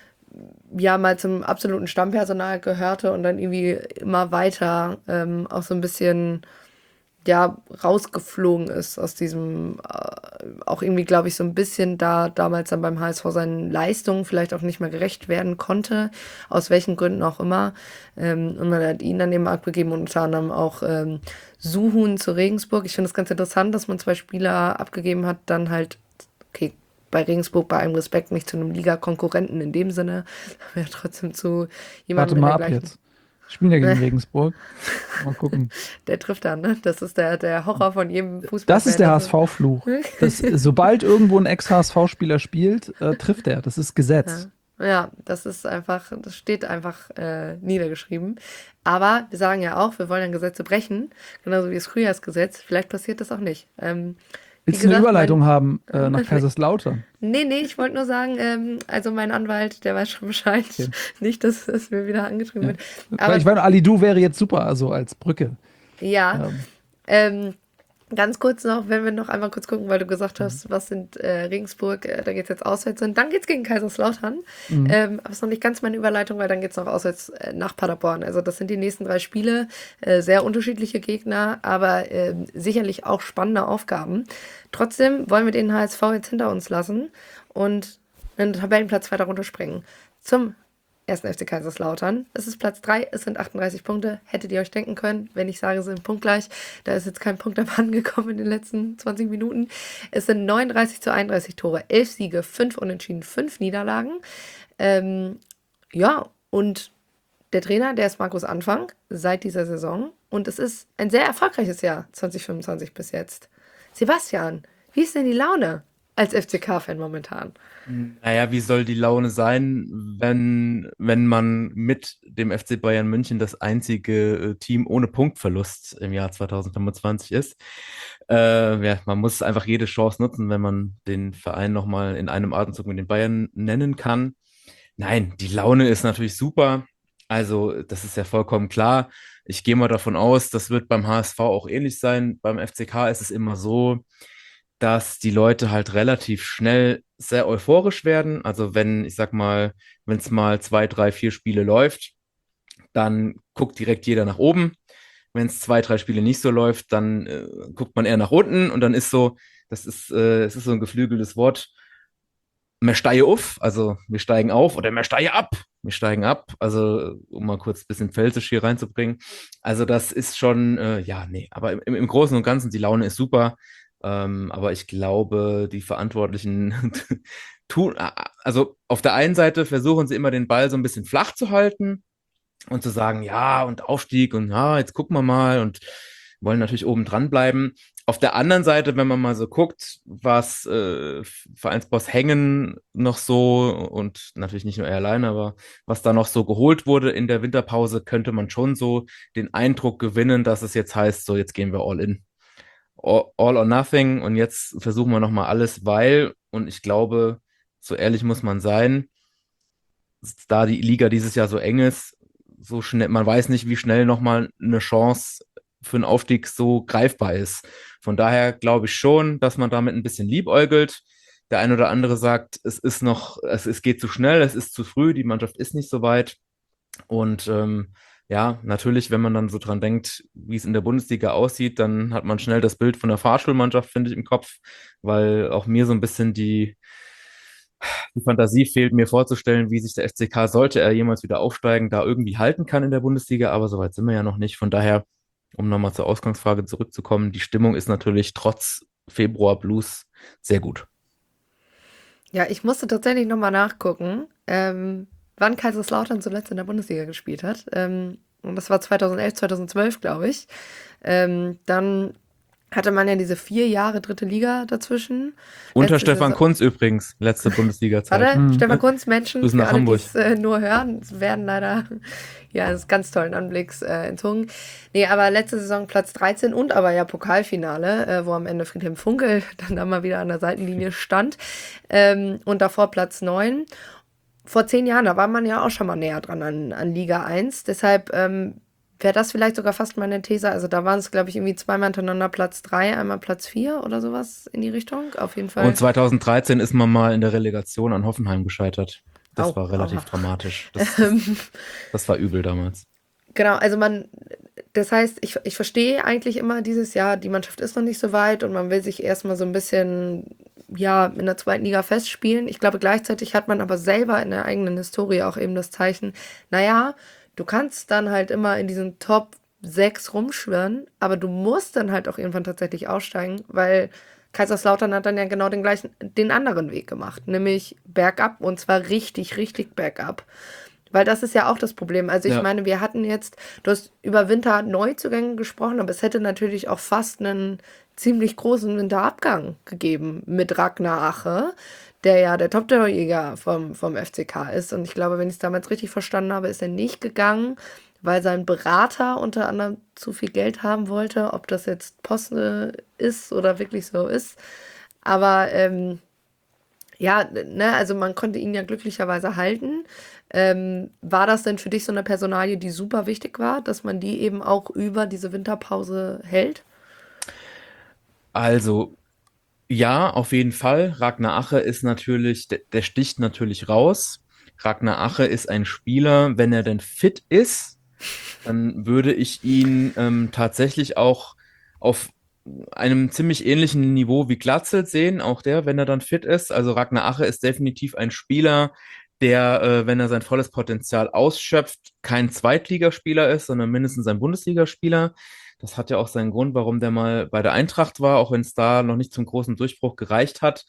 ja mal zum absoluten Stammpersonal gehörte und dann irgendwie immer weiter auch so ein bisschen ja rausgeflogen ist aus diesem, auch irgendwie, glaube ich, so ein bisschen damals dann beim HSV seinen Leistungen vielleicht auch nicht mehr gerecht werden konnte, aus welchen Gründen auch immer. Und man hat ihn dann eben abgegeben und unter anderem auch Suhun zu Regensburg. Ich finde es ganz interessant, dass man 2 Spieler abgegeben hat, dann halt, okay, bei Regensburg bei allem Respekt nicht zu einem Liga-Konkurrenten in dem Sinne, aber ja trotzdem zu jemandem Warte mal ab jetzt. Spielen ja gegen Regensburg. Mal gucken. Der trifft dann, ne? Das ist der Horror von jedem Fußball. Das ist der HSV-Fluch. Sobald irgendwo ein Ex-HSV-Spieler spielt, trifft er. Das ist Gesetz. Ja, das steht einfach niedergeschrieben. Aber wir sagen ja auch, wir wollen dann Gesetze brechen, genauso wie das Frühjahrsgesetz. Vielleicht passiert das auch nicht. Willst du eine Überleitung haben nach Kaiserslautern? Nee, ich wollte nur sagen, also mein Anwalt, der weiß schon Bescheid. Okay. Nicht, dass es mir wieder angeschrieben wird. Aber ich meine, Alidu wäre jetzt super, also als Brücke. Ja, ganz kurz noch, wenn wir noch einmal kurz gucken, weil du gesagt hast, was sind Regensburg, da geht es jetzt auswärts hin. Dann geht es gegen Kaiserslautern. Aber es ist noch nicht ganz meine Überleitung, weil dann geht es noch auswärts nach Paderborn. Also das sind die nächsten 3 Spiele. Sehr unterschiedliche Gegner, aber sicherlich auch spannende Aufgaben. Trotzdem wollen wir den HSV jetzt hinter uns lassen und einen Tabellenplatz weiter runterspringen. Zum 1. FC Kaiserslautern. Es ist Platz 3, es sind 38 Punkte. Hättet ihr euch denken können, wenn ich sage, sie sind punktgleich. Da ist jetzt kein Punkt davon gekommen in den letzten 20 Minuten. Es sind 39-31 Tore, 11 Siege, 5 Unentschieden, 5 Niederlagen. Ja, und der Trainer, der ist Markus Anfang seit dieser Saison. Und es ist ein sehr erfolgreiches Jahr 2025 bis jetzt. Sebastian, wie ist denn die Laune? als FCK-Fan momentan? Naja, wie soll die Laune sein, wenn man mit dem FC Bayern München das einzige Team ohne Punktverlust im Jahr 2025 ist? Ja, man muss einfach jede Chance nutzen, wenn man den Verein nochmal in einem Atemzug mit den Bayern nennen kann. Nein, die Laune ist natürlich super. Also, das ist ja vollkommen klar. Ich gehe mal davon aus, das wird beim HSV auch ähnlich sein. Beim FCK ist es immer so, dass die Leute halt relativ schnell sehr euphorisch werden. Also wenn, ich sag mal, wenn es mal 2, 3, 4 Spiele läuft, dann guckt direkt jeder nach oben. Wenn es 2, 3 Spiele nicht so läuft, dann guckt man eher nach unten und dann ist so, es ist so ein geflügeltes Wort, wir steigen auf, also wir steigen auf oder wir steigen ab. Wir steigen ab, also um mal kurz ein bisschen Pfälzisch hier reinzubringen. Also das ist schon, ja, nee, aber im Großen und Ganzen, die Laune ist super. Aber ich glaube, die Verantwortlichen tun, also auf der einen Seite versuchen sie immer den Ball so ein bisschen flach zu halten und zu sagen, ja, und Aufstieg und ja, jetzt gucken wir mal und wollen natürlich oben dran bleiben. Auf der anderen Seite, wenn man mal so guckt, was Vereinsboss Hängen noch so und natürlich nicht nur er alleine, aber was da noch so geholt wurde in der Winterpause, könnte man schon so den Eindruck gewinnen, dass es jetzt heißt, so jetzt gehen wir all in. All or nothing und jetzt versuchen wir nochmal alles, weil, und ich glaube, so ehrlich muss man sein, da die Liga dieses Jahr so eng ist, so schnell, man weiß nicht, wie schnell nochmal eine Chance für einen Aufstieg so greifbar ist. Von daher glaube ich schon, dass man damit ein bisschen liebäugelt. Der ein oder andere sagt, es geht zu schnell, es ist zu früh, die Mannschaft ist nicht so weit. Und ja, natürlich, wenn man dann so dran denkt, wie es in der Bundesliga aussieht, dann hat man schnell das Bild von der Fahrschulmannschaft, finde ich, im Kopf, weil auch mir so ein bisschen die Fantasie fehlt, mir vorzustellen, wie sich der FCK, sollte er jemals wieder aufsteigen, da irgendwie halten kann in der Bundesliga, aber soweit sind wir ja noch nicht. Von daher, um nochmal zur Ausgangsfrage zurückzukommen, die Stimmung ist natürlich trotz Februar Blues sehr gut. Ja, ich musste tatsächlich nochmal nachgucken, wann Kaiserslautern zuletzt in der Bundesliga gespielt hat. Und das war 2011, 2012, glaube ich. Dann hatte man ja diese 4 Jahre dritte Liga dazwischen. Unter Letzte Stefan Saison- Kunz übrigens, letzte Bundesliga-Zeit. Warte, Stefan Kunz, Menschen, Grüße für nach alle, die Hamburg. es nur hören, werden leider ja eines ganz tollen Anblicks entzogen. Nee, aber letzte Saison Platz 13 und aber ja Pokalfinale, wo am Ende Friedhelm Funkel dann da mal wieder an der Seitenlinie stand. Und davor Platz 9. Vor 10 Jahren, da war man ja auch schon mal näher dran an Liga 1. Deshalb wäre das vielleicht sogar fast meine These. Also da waren es, glaube ich, irgendwie zweimal hintereinander Platz 3, einmal Platz 4 oder sowas in die Richtung. Auf jeden Fall. Und 2013 ist man mal in der Relegation an Hoffenheim gescheitert. Das Au, war relativ aua. dramatisch. Das war übel damals. Genau, also das heißt, ich verstehe eigentlich immer dieses Jahr, die Mannschaft ist noch nicht so weit und man will sich erstmal so ein bisschen, ja, in der zweiten Liga festspielen. Ich glaube, gleichzeitig hat man aber selber in der eigenen Historie auch eben das Zeichen, naja, du kannst dann halt immer in diesen Top 6 rumschwirren, aber du musst dann halt auch irgendwann tatsächlich aussteigen, weil Kaiserslautern hat dann ja genau den anderen Weg gemacht, nämlich bergab und zwar richtig, richtig bergab. Weil das ist ja auch das Problem. Also ich Ja. meine, wir hatten jetzt, du hast über Winter-Neuzugänge gesprochen, aber es hätte natürlich auch fast einen ziemlich großen Winterabgang gegeben mit Ragnar Ache, der ja der Top-Torjäger vom FCK ist. Und ich glaube, wenn ich es damals richtig verstanden habe, ist er nicht gegangen, weil sein Berater unter anderem zu viel Geld haben wollte. Ob das jetzt Poste ist oder wirklich so ist. Aber ja, ne, also man konnte ihn ja glücklicherweise halten. War das denn für dich so eine Personalie, die super wichtig war, dass man die eben auch über diese Winterpause hält? Also, ja, auf jeden Fall. Ragnar Ache ist natürlich, der sticht natürlich raus. Ragnar Ache ist ein Spieler, wenn er denn fit ist, dann würde ich ihn tatsächlich auch auf einem ziemlich ähnlichen Niveau wie Glatzel sehen, auch der, wenn er dann fit ist. Also Ragnar Ache ist definitiv ein Spieler, der, wenn er sein volles Potenzial ausschöpft, kein Zweitligaspieler ist, sondern mindestens ein Bundesligaspieler. Das hat ja auch seinen Grund, warum der mal bei der Eintracht war, auch wenn es da noch nicht zum großen Durchbruch gereicht hat.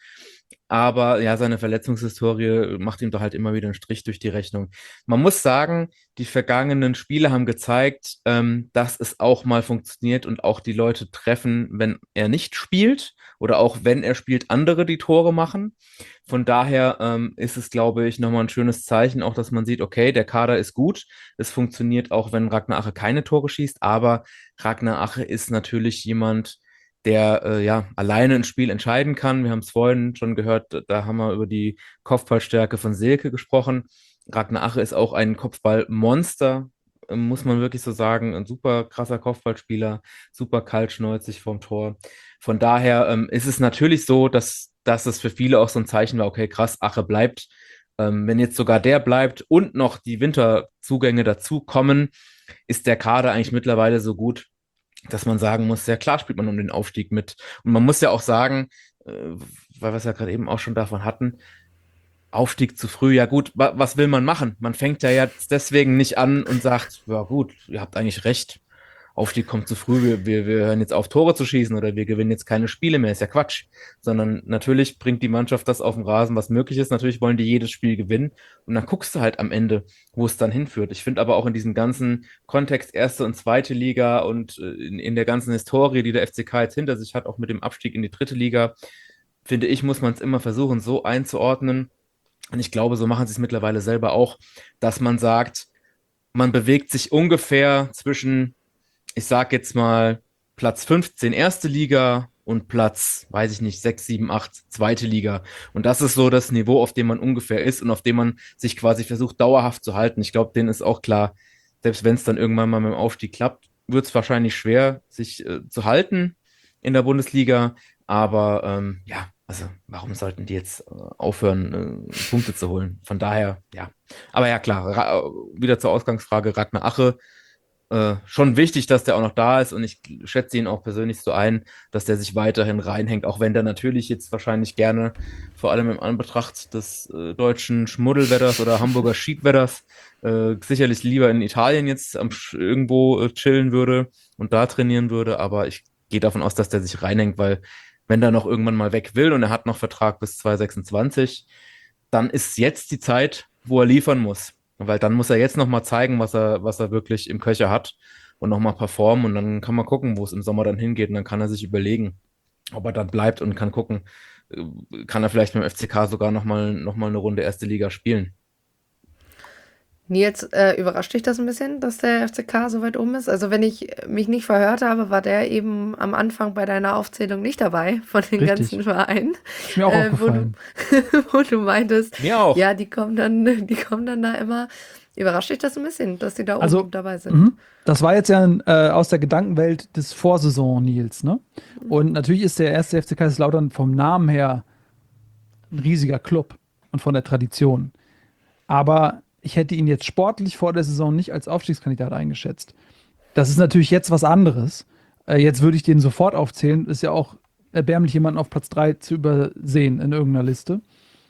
Aber ja, seine Verletzungshistorie macht ihm doch halt immer wieder einen Strich durch die Rechnung. Man muss sagen, die vergangenen Spiele haben gezeigt, dass es auch mal funktioniert und auch die Leute treffen, wenn er nicht spielt oder auch wenn er spielt, andere die Tore machen. Von daher ist es, glaube ich, nochmal ein schönes Zeichen, auch dass man sieht, okay, der Kader ist gut. Es funktioniert auch, wenn Ragnar Ache keine Tore schießt, aber Ragnar Ache ist natürlich jemand, der ja alleine ein Spiel entscheiden kann. Wir haben es vorhin schon gehört, da haben wir über die Kopfballstärke von Selke gesprochen. Ragnar Ache ist auch ein Kopfballmonster, muss man wirklich so sagen. Ein super krasser Kopfballspieler, super kaltschnäuzig vom Tor. Von daher ist es natürlich so, dass es für viele auch so ein Zeichen war, okay, krass, Ache bleibt. Wenn jetzt sogar der bleibt und noch die Winterzugänge dazukommen, ist der Kader eigentlich mittlerweile so gut, dass man sagen muss, ja klar spielt man um den Aufstieg mit. Und man muss ja auch sagen, weil wir es ja gerade eben auch schon davon hatten, Aufstieg zu früh, ja gut, was will man machen? Man fängt ja jetzt deswegen nicht an und sagt, ja gut, ihr habt eigentlich recht, Aufstieg kommt zu früh, wir hören jetzt auf, Tore zu schießen oder wir gewinnen jetzt keine Spiele mehr, ist ja Quatsch. Sondern natürlich bringt die Mannschaft das auf den Rasen, was möglich ist. Natürlich wollen die jedes Spiel gewinnen und dann guckst du halt am Ende, wo es dann hinführt. Ich finde aber auch in diesem ganzen Kontext erste und zweite Liga und in der ganzen Historie, die der FCK jetzt hinter sich hat, auch mit dem Abstieg in die dritte Liga, finde ich, muss man es immer versuchen, so einzuordnen. Und ich glaube, so machen sie es mittlerweile selber auch, dass man sagt, man bewegt sich ungefähr zwischen, ich sag jetzt mal, Platz 15 erste Liga und Platz, weiß ich nicht, 6, 7, 8 zweite Liga. Und das ist so das Niveau, auf dem man ungefähr ist und auf dem man sich quasi versucht, dauerhaft zu halten. Ich glaube, denen ist auch klar, selbst wenn es dann irgendwann mal mit dem Aufstieg klappt, wird es wahrscheinlich schwer, sich zu halten in der Bundesliga. Aber ja, also warum sollten die jetzt aufhören, Punkte zu holen? Von daher, ja. Aber ja, klar, wieder zur Ausgangsfrage, Ragnar Ache. Schon wichtig, dass der auch noch da ist und ich schätze ihn auch persönlich so ein, dass der sich weiterhin reinhängt, auch wenn der natürlich jetzt wahrscheinlich gerne, vor allem im Anbetracht des deutschen Schmuddelwetters oder Hamburger Schiedwetters, sicherlich lieber in Italien jetzt irgendwo chillen würde und da trainieren würde, aber ich gehe davon aus, dass der sich reinhängt, weil wenn der noch irgendwann mal weg will und er hat noch Vertrag bis 2026, dann ist jetzt die Zeit, wo er liefern muss. Weil dann muss er jetzt nochmal zeigen, was er wirklich im Köcher hat und nochmal performen und dann kann man gucken, wo es im Sommer dann hingeht und dann kann er sich überlegen, ob er dann bleibt und kann gucken, kann er vielleicht beim FCK sogar noch mal eine Runde erste Liga spielen. Nils, überrascht dich das ein bisschen, dass der FCK so weit oben ist? Also wenn ich mich nicht verhört habe, war der eben am Anfang bei deiner Aufzählung nicht dabei von den Richtig. ganzen Vereinen, Ist mir auch aufgefallen. wo du meintest, Mir auch. ja, die kommen dann da immer. Überrascht dich das ein bisschen, dass die da oben Also, dabei sind? Das war jetzt ja aus der Gedankenwelt des Vorsaison Nils, ne? Und natürlich ist der erste FC Kaiserslautern vom Namen her ein riesiger Club und von der Tradition. Aber ich hätte ihn jetzt sportlich vor der Saison nicht als Aufstiegskandidat eingeschätzt. Das ist natürlich jetzt was anderes. Jetzt würde ich den sofort aufzählen. Ist ja auch erbärmlich, jemanden auf Platz 3 zu übersehen in irgendeiner Liste.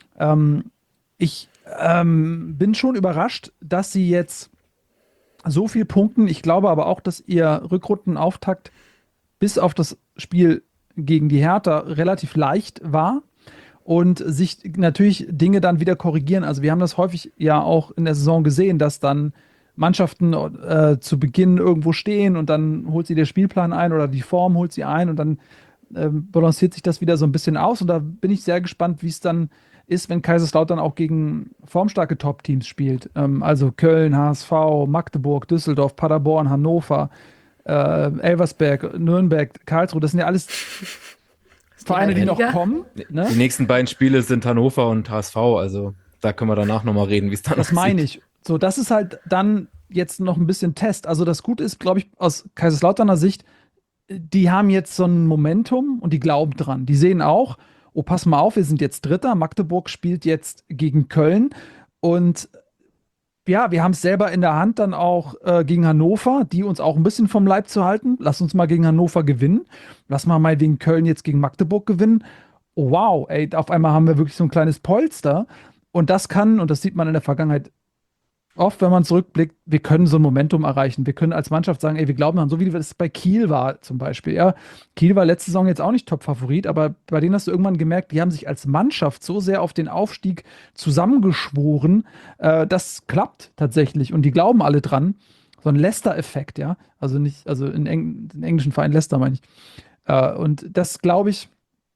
Ich bin schon überrascht, dass sie jetzt so viel punkten. Ich glaube aber auch, dass ihr Rückrundenauftakt bis auf das Spiel gegen die Hertha relativ leicht war und sich natürlich Dinge dann wieder korrigieren. Also wir haben das häufig ja auch in der Saison gesehen, dass dann Mannschaften zu Beginn irgendwo stehen und dann holt sie der Spielplan ein oder die Form holt sie ein und dann balanciert sich das wieder so ein bisschen aus. Und da bin ich sehr gespannt, wie es dann ist, wenn Kaiserslautern auch gegen formstarke Top-Teams spielt. Also Köln, HSV, Magdeburg, Düsseldorf, Paderborn, Hannover, Elversberg, Nürnberg, Karlsruhe. Das sind ja alles Vereine, die noch Liga? kommen. Ne? Die nächsten beiden Spiele sind Hannover und HSV, also da können wir danach nochmal reden, wie es dann Das meine ich. So, das ist halt dann jetzt noch ein bisschen Test. Also das Gute ist, glaube ich, aus Kaiserslauterner Sicht, die haben jetzt so ein Momentum und die glauben dran. Die sehen auch, oh, pass mal auf, wir sind jetzt Dritter. Magdeburg spielt jetzt gegen Köln. Und ja, wir haben es selber in der Hand dann auch gegen Hannover, die uns auch ein bisschen vom Leib zu halten. Lass uns mal gegen Hannover gewinnen. Lass mal wegen Köln jetzt gegen Magdeburg gewinnen. Oh, wow, ey, auf einmal haben wir wirklich so ein kleines Polster. Und das kann, und das sieht man in der Vergangenheit oft, wenn man zurückblickt, wir können so ein Momentum erreichen. Wir können als Mannschaft sagen, ey, wir glauben daran, so wie das bei Kiel war zum Beispiel. Ja, Kiel war letzte Saison jetzt auch nicht Top-Favorit, aber bei denen hast du irgendwann gemerkt, die haben sich als Mannschaft so sehr auf den Aufstieg zusammengeschworen, das klappt tatsächlich und die glauben alle dran. So ein Leicester-Effekt, ja. Also nicht, also den englischen Verein Leicester meine ich. Und das, glaube ich,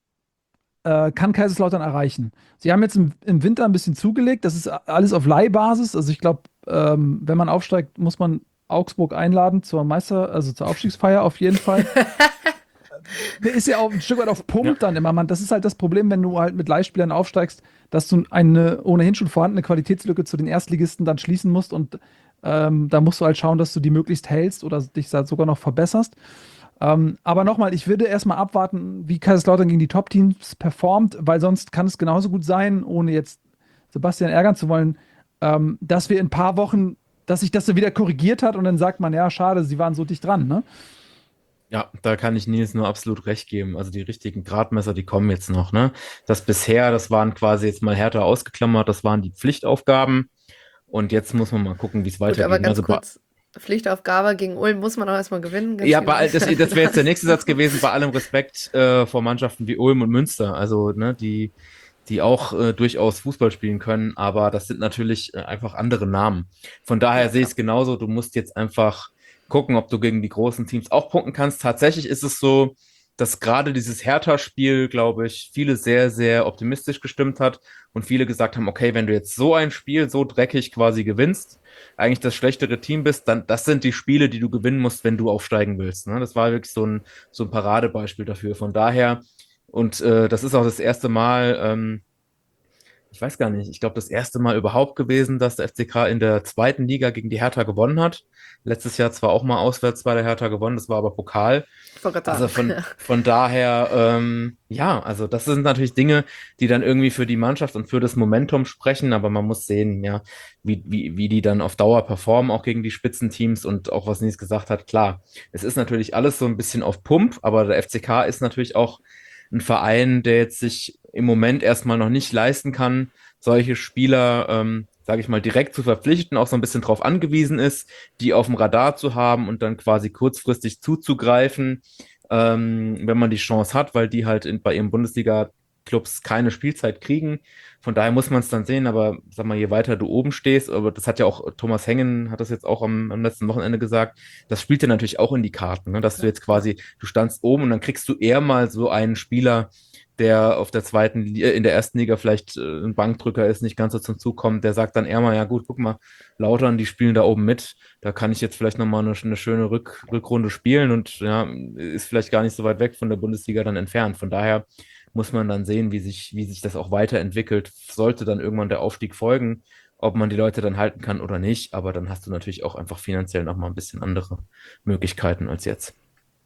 kann Kaiserslautern erreichen. Sie haben jetzt im Winter ein bisschen zugelegt. Das ist alles auf Leihbasis. Also ich glaube, wenn man aufsteigt, muss man Augsburg einladen also zur Aufstiegsfeier auf jeden Fall. Der ist ja auch ein Stück weit auf Pump dann immer. Das ist halt das Problem, wenn du halt mit Leihspielern aufsteigst, dass du eine ohnehin schon vorhandene Qualitätslücke zu den Erstligisten dann schließen musst und da musst du halt schauen, dass du die möglichst hältst oder dich da sogar noch verbesserst. Aber nochmal, ich würde erstmal abwarten, wie Kaiserslautern gegen die Top-Teams performt, weil sonst kann es genauso gut sein, ohne jetzt Sebastian ärgern zu wollen, dass wir in ein paar Wochen, dass sich das so wieder korrigiert hat und dann sagt man, ja, schade, sie waren so dicht dran, ne? Ja, da kann ich Nils nur absolut recht geben. Also die richtigen Gradmesser, die kommen jetzt noch, ne? Das waren quasi jetzt mal härter ausgeklammert, das waren die Pflichtaufgaben. Und jetzt muss man mal gucken, wie es Gut, weitergeht. aber ganz Also kurz, Pflichtaufgabe gegen Ulm muss man auch erstmal gewinnen. ja, das wäre jetzt der nächste Satz gewesen, bei allem Respekt vor Mannschaften wie Ulm und Münster, also ne, die auch durchaus Fußball spielen können, aber das sind natürlich einfach andere Namen. Von daher Ja, sehe ich es genauso, du musst jetzt einfach gucken, ob du gegen die großen Teams auch punkten kannst. Tatsächlich ist es so, dass gerade dieses Hertha-Spiel, glaube ich, viele sehr, sehr optimistisch gestimmt hat und viele gesagt haben, okay, wenn du jetzt so ein Spiel so dreckig quasi gewinnst, eigentlich das schlechtere Team bist, dann das sind die Spiele, die du gewinnen musst, wenn du aufsteigen willst. Ne? Das war wirklich so ein Paradebeispiel dafür. Von daher, und das ist auch das erste Mal, ich weiß gar nicht, ich glaube, das erste Mal überhaupt gewesen, dass der FCK in der zweiten Liga gegen die Hertha gewonnen hat. Letztes Jahr zwar auch mal auswärts bei der Hertha gewonnen, das war aber Pokal. ich wollte gerade Also sagen. von daher, ja, also das sind natürlich Dinge, die dann irgendwie für die Mannschaft und für das Momentum sprechen, aber man muss sehen, ja, wie die dann auf Dauer performen, auch gegen die Spitzenteams und auch was Nils gesagt hat, klar, es ist natürlich alles so ein bisschen auf Pump, aber der FCK ist natürlich auch ein Verein, der jetzt sich im Moment erstmal noch nicht leisten kann, solche Spieler, sage ich mal, direkt zu verpflichten, auch so ein bisschen drauf angewiesen ist, die auf dem Radar zu haben und dann quasi kurzfristig zuzugreifen, wenn man die Chance hat, weil die halt bei ihren Bundesliga-Clubs keine Spielzeit kriegen. Von daher muss man es dann sehen, aber sag mal, je weiter du oben stehst, aber das hat ja auch Thomas Hengen, hat das jetzt auch am letzten Wochenende gesagt, das spielt ja natürlich auch in die Karten, ne? Dass du jetzt quasi, du standst oben und dann kriegst du eher mal so einen Spieler, der auf der in der ersten Liga vielleicht ein Bankdrücker ist, nicht ganz so zum Zug kommt, der sagt dann eher mal, ja gut, guck mal, Lautern, die spielen da oben mit, da kann ich jetzt vielleicht nochmal eine schöne Rückrunde spielen und ja, ist vielleicht gar nicht so weit weg von der Bundesliga dann entfernt. Von daher muss man dann sehen, wie sich das auch weiterentwickelt. Sollte dann irgendwann der Aufstieg folgen, ob man die Leute dann halten kann oder nicht, aber dann hast du natürlich auch einfach finanziell nochmal ein bisschen andere Möglichkeiten als jetzt.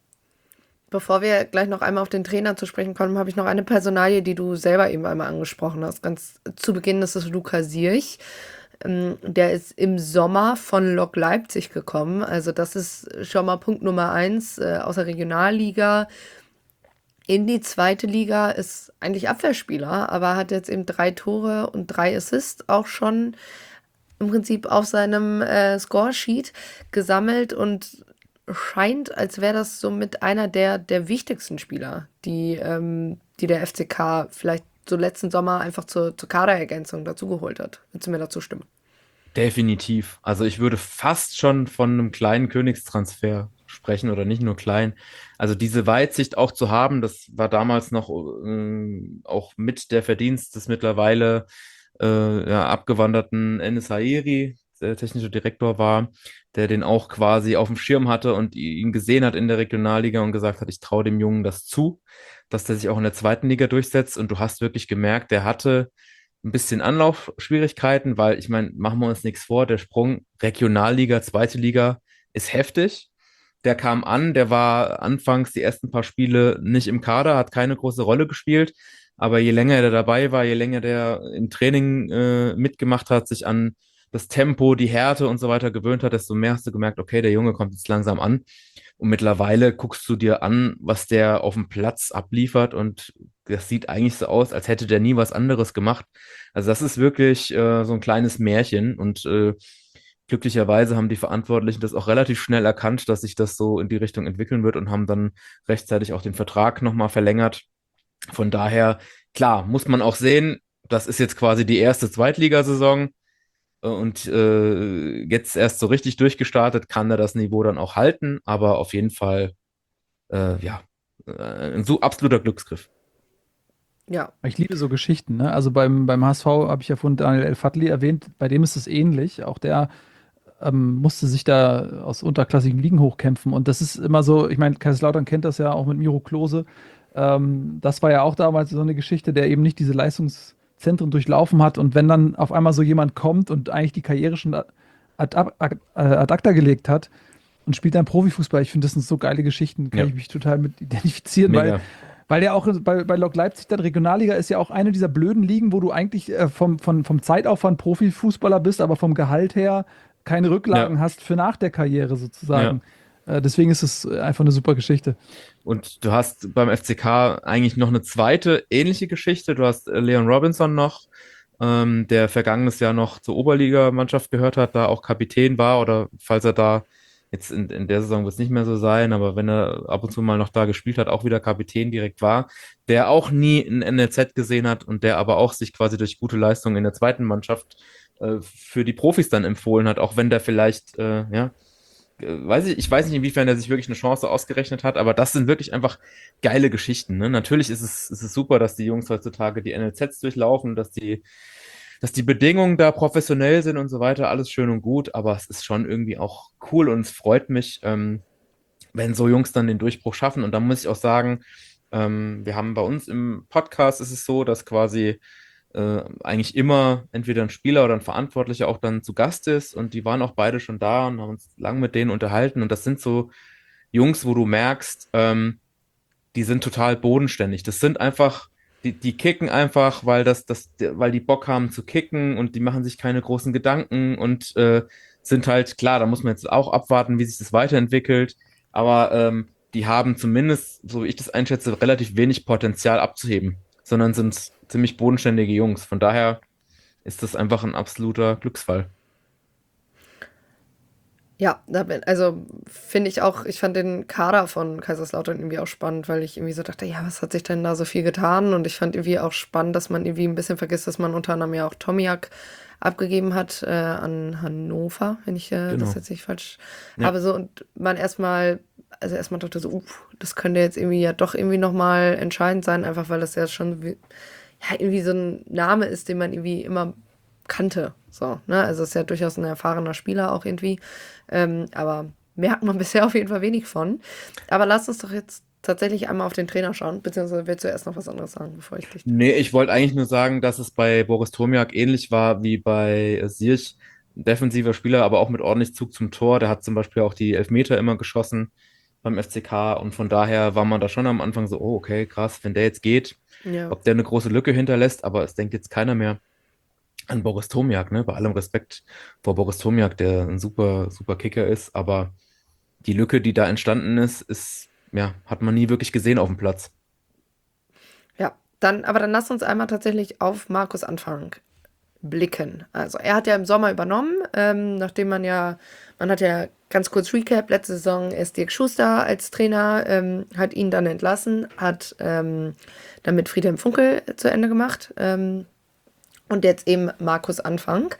Bevor wir gleich noch einmal auf den Trainer zu sprechen kommen, habe ich noch eine Personalie, die du selber eben einmal angesprochen hast. Ganz zu Beginn ist es Luka Sierch. Der ist im Sommer von Lok Leipzig gekommen. Also das ist schon mal Punkt Nummer 1 aus der Regionalliga in die zweite Liga, ist eigentlich Abwehrspieler, aber hat jetzt eben 3 Tore und 3 Assists auch schon im Prinzip auf seinem Scoresheet gesammelt und scheint, als wäre das somit einer der wichtigsten Spieler, die der FCK vielleicht so letzten Sommer einfach zur Kaderergänzung dazugeholt hat. Willst du mir dazu stimmen? Definitiv. Also ich würde fast schon von einem kleinen Königstransfer sprechen oder nicht nur klein. Also diese Weitsicht auch zu haben, das war damals noch auch mit der Verdienst des mittlerweile ja, abgewanderten Enes Hairi, der technische Direktor war, der den auch quasi auf dem Schirm hatte und ihn gesehen hat in der Regionalliga und gesagt hat, ich traue dem Jungen das zu, dass der sich auch in der zweiten Liga durchsetzt. Und du hast wirklich gemerkt, der hatte ein bisschen Anlaufschwierigkeiten, weil ich meine, machen wir uns nichts vor, der Sprung Regionalliga, zweite Liga ist heftig. Der kam an, der war anfangs die ersten paar Spiele nicht im Kader, hat keine große Rolle gespielt, aber je länger der dabei war, je länger der im Training mitgemacht hat, sich an das Tempo, die Härte und so weiter gewöhnt hat, desto mehr hast du gemerkt, okay, der Junge kommt jetzt langsam an. Und mittlerweile guckst du dir an, was der auf dem Platz abliefert und das sieht eigentlich so aus, als hätte der nie was anderes gemacht. Also das ist wirklich so ein kleines Märchen und glücklicherweise haben die Verantwortlichen das auch relativ schnell erkannt, dass sich das so in die Richtung entwickeln wird und haben dann rechtzeitig auch den Vertrag nochmal verlängert. Von daher, klar, muss man auch sehen, das ist jetzt quasi die erste Zweitligasaison und jetzt erst so richtig durchgestartet, kann er das Niveau dann auch halten, aber auf jeden Fall, ja, ein so absoluter Glücksgriff. Ja, Ich liebe so Geschichten, ne? Also beim HSV habe ich ja von Daniel El-Fadli erwähnt, bei dem ist es ähnlich. Auch der musste sich da aus unterklassigen Ligen hochkämpfen. Und das ist immer so, ich meine, Kaiserslautern kennt das ja auch mit Miro Klose. Das war ja auch damals so eine Geschichte, der eben nicht diese Leistungszentren durchlaufen hat. Und wenn dann auf einmal so jemand kommt und eigentlich die Karriere schon ad acta gelegt hat und spielt dann Profifußball, ich finde, das sind so geile Geschichten, kann Ja, ich mich total mit identifizieren, mega. weil ja auch bei Lok Leipzig, dann Regionalliga ist ja auch eine dieser blöden Ligen, wo du eigentlich vom Zeitaufwand Profifußballer bist, aber vom Gehalt her keine Ja, Rücklagen hast für nach der Karriere ja. sozusagen. Deswegen ist es einfach eine super Geschichte. Und du hast beim FCK eigentlich noch eine zweite ähnliche Geschichte. Du hast Leon Robinson noch, der vergangenes Jahr noch zur Oberligamannschaft gehört hat, da auch Kapitän war oder falls er da jetzt in der Saison wird es nicht mehr so sein, aber wenn er ab und zu mal noch da gespielt hat, auch wieder Kapitän direkt war, der auch nie ein NLZ gesehen hat und der aber auch sich quasi durch gute Leistungen in der zweiten Mannschaft für die Profis dann empfohlen hat, auch wenn der vielleicht, ja, ich weiß nicht, inwiefern er sich wirklich eine Chance ausgerechnet hat, aber das sind wirklich einfach geile Geschichten. Ne? Natürlich ist es super, dass die Jungs heutzutage die NLZs durchlaufen, dass die Bedingungen da professionell sind und so weiter, alles schön und gut, aber es ist schon irgendwie auch cool und es freut mich, wenn so Jungs dann den Durchbruch schaffen. Und da muss ich auch sagen, wir haben bei uns im Podcast ist es so, dass quasi eigentlich immer entweder ein Spieler oder ein Verantwortlicher auch dann zu Gast ist und die waren auch beide schon da und haben uns lang mit denen unterhalten und das sind so Jungs, wo du merkst, die sind total bodenständig. Das sind einfach, die kicken einfach, weil die Bock haben zu kicken und die machen sich keine großen Gedanken und sind halt, klar, da muss man jetzt auch abwarten, wie sich das weiterentwickelt, aber die haben zumindest, so wie ich das einschätze, relativ wenig Potenzial abzuheben, sondern sind ziemlich bodenständige Jungs. Von daher ist das einfach ein absoluter Glücksfall. ja, also finde ich auch, ich fand den Kader von Kaiserslautern irgendwie auch spannend, weil ich irgendwie so dachte, ja, was hat sich denn da so viel getan? Und ich fand irgendwie auch spannend, dass man irgendwie ein bisschen vergisst, dass man unter anderem ja auch Tomiak abgegeben hat an Hannover, wenn ich das Genau. jetzt nicht falsch Ja. habe. So, und man erstmal dachte so, das könnte jetzt irgendwie ja doch irgendwie nochmal entscheidend sein, einfach weil das ja schon ja, irgendwie so ein Name ist, den man irgendwie immer kannte. So, ne? Also ist ja durchaus ein erfahrener Spieler auch irgendwie. Aber merkt man bisher auf jeden Fall wenig von. Aber lass uns doch jetzt tatsächlich einmal auf den Trainer schauen, beziehungsweise willst du erst noch was anderes sagen, bevor ich dich. Nee, ich wollte eigentlich nur sagen, dass es bei Boris Tomiak ähnlich war wie bei Ziyech. Ein defensiver Spieler, aber auch mit ordentlich Zug zum Tor. Der hat zum Beispiel auch die Elfmeter immer geschossen beim FCK und von daher war man da schon am Anfang so, oh, okay, krass, wenn der jetzt geht, Ja. ob der eine große Lücke hinterlässt, aber es denkt jetzt keiner mehr an Boris Tomiak, ne? Bei allem Respekt vor Boris Tomiak, der ein super, super Kicker ist, aber die Lücke, die da entstanden ja, hat man nie wirklich gesehen auf dem Platz. Ja, aber dann lass uns einmal tatsächlich auf Markus Anfang blicken. Also er hat ja im Sommer übernommen, nachdem man hat ja ganz kurz Recap, letzte Saison ist Dirk Schuster als Trainer, hat ihn dann entlassen, hat dann mit Friedhelm Funkel zu Ende gemacht und jetzt eben Markus Anfang.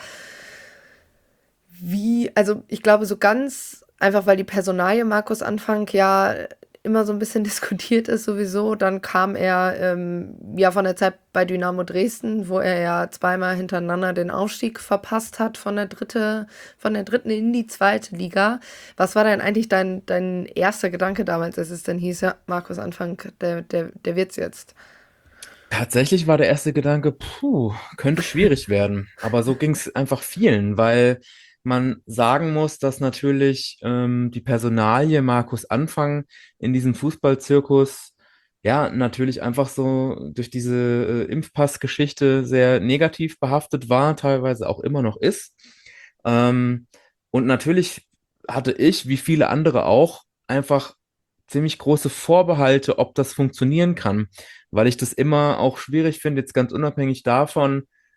Also ich glaube so ganz einfach, weil die Personalie Markus Anfang ja immer so ein bisschen diskutiert ist sowieso. Dann kam er ja von der Zeit bei Dynamo Dresden, wo er ja zweimal hintereinander den Aufstieg verpasst hat von der dritten in die zweite Liga. Was war denn eigentlich dein erster Gedanke damals, als es dann hieß, ja, Markus Anfang, der wird's jetzt? Tatsächlich war der erste Gedanke, könnte schwierig werden. Aber so ging es einfach vielen, weil man sagen muss, dass natürlich die Personalie Markus Anfang in diesem Fußballzirkus ja natürlich einfach so durch diese Impfpass-Geschichte sehr negativ behaftet war, teilweise auch immer noch ist. Ähm, und natürlich hatte ich, wie viele andere auch, einfach ziemlich große Vorbehalte, ob das funktionieren kann, weil ich das immer auch schwierig finde, jetzt ganz unabhängig davon,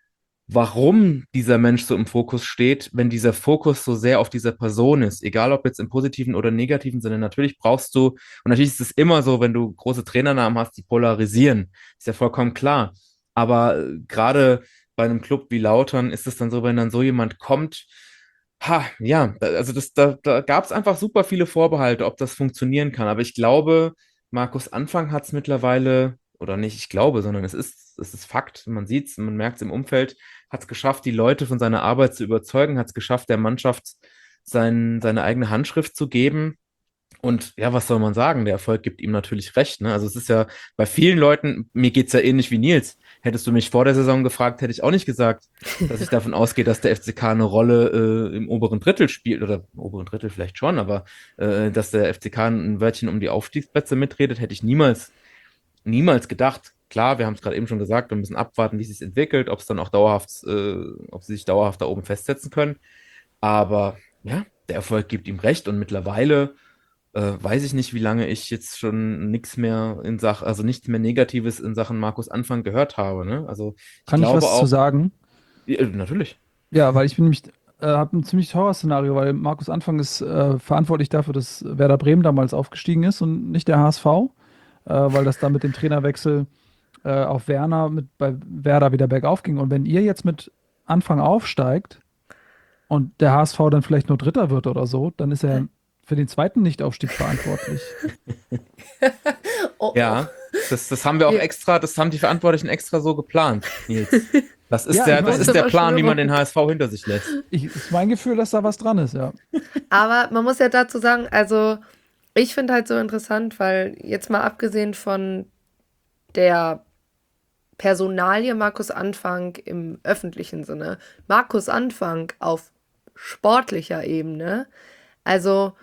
warum dieser Mensch so im Fokus steht, wenn dieser Fokus so sehr auf dieser Person ist, egal ob jetzt im positiven oder negativen Sinne. Natürlich brauchst du, und natürlich ist es immer so, wenn du große Trainernamen hast, die polarisieren, ist ja vollkommen klar. Aber gerade bei einem Club wie Lautern ist es dann so, wenn dann so jemand kommt, ja, also da gab es einfach super viele Vorbehalte, ob das funktionieren kann. Aber ich glaube, Markus Anfang hat es mittlerweile, oder nicht, ich glaube, sondern es ist Fakt, man sieht es, man merkt es im Umfeld, hat es geschafft, die Leute von seiner Arbeit zu überzeugen, hat es geschafft, der Mannschaft seine eigene Handschrift zu geben. Und ja, was soll man sagen? Der Erfolg gibt ihm natürlich recht. Ne? Also es ist ja bei vielen Leuten, mir geht's ja ähnlich wie Nils. Hättest du mich vor der Saison gefragt, hätte ich auch nicht gesagt, dass ich davon ausgehe, dass der FCK eine Rolle im oberen Drittel spielt, oder im oberen Drittel vielleicht schon, aber dass der FCK ein Wörtchen um die Aufstiegsplätze mitredet, hätte ich niemals gedacht. Klar, wir haben es gerade eben schon gesagt, wir müssen abwarten, wie es sich entwickelt, ob es dann auch ob sie sich dauerhaft da oben festsetzen können. Aber ja, der Erfolg gibt ihm recht und mittlerweile weiß ich nicht, wie lange ich jetzt schon nichts mehr also nichts mehr Negatives in Sachen Markus Anfang gehört habe. Ne? Also ich Kann ich glaube was zu auch, sagen? ja, natürlich. Ja, weil ich bin nämlich, habe ein ziemlich Horrorszenario, weil Markus Anfang ist verantwortlich dafür, dass Werder Bremen damals aufgestiegen ist und nicht der HSV, weil das dann mit dem Trainerwechsel auf Werner bei Werder wieder bergauf ging. Und wenn ihr jetzt mit Anfang aufsteigt und der HSV dann vielleicht nur Dritter wird oder so, dann ist er für den zweiten Nichtaufstieg verantwortlich. Oh, oh. Ja, das haben wir auch Ja. extra, das haben die Verantwortlichen extra so geplant, Nils. Das ist Ja, ich das weiß. ist der Plan, wie man den Verschwörung. HSV hinter sich lässt. Ist mein Gefühl, dass da was dran ist, ja. Aber man muss ja dazu sagen, also ich finde halt so interessant, weil jetzt mal abgesehen von der Personalie Markus Anfang im öffentlichen Sinne, Markus Anfang auf sportlicher Ebene, also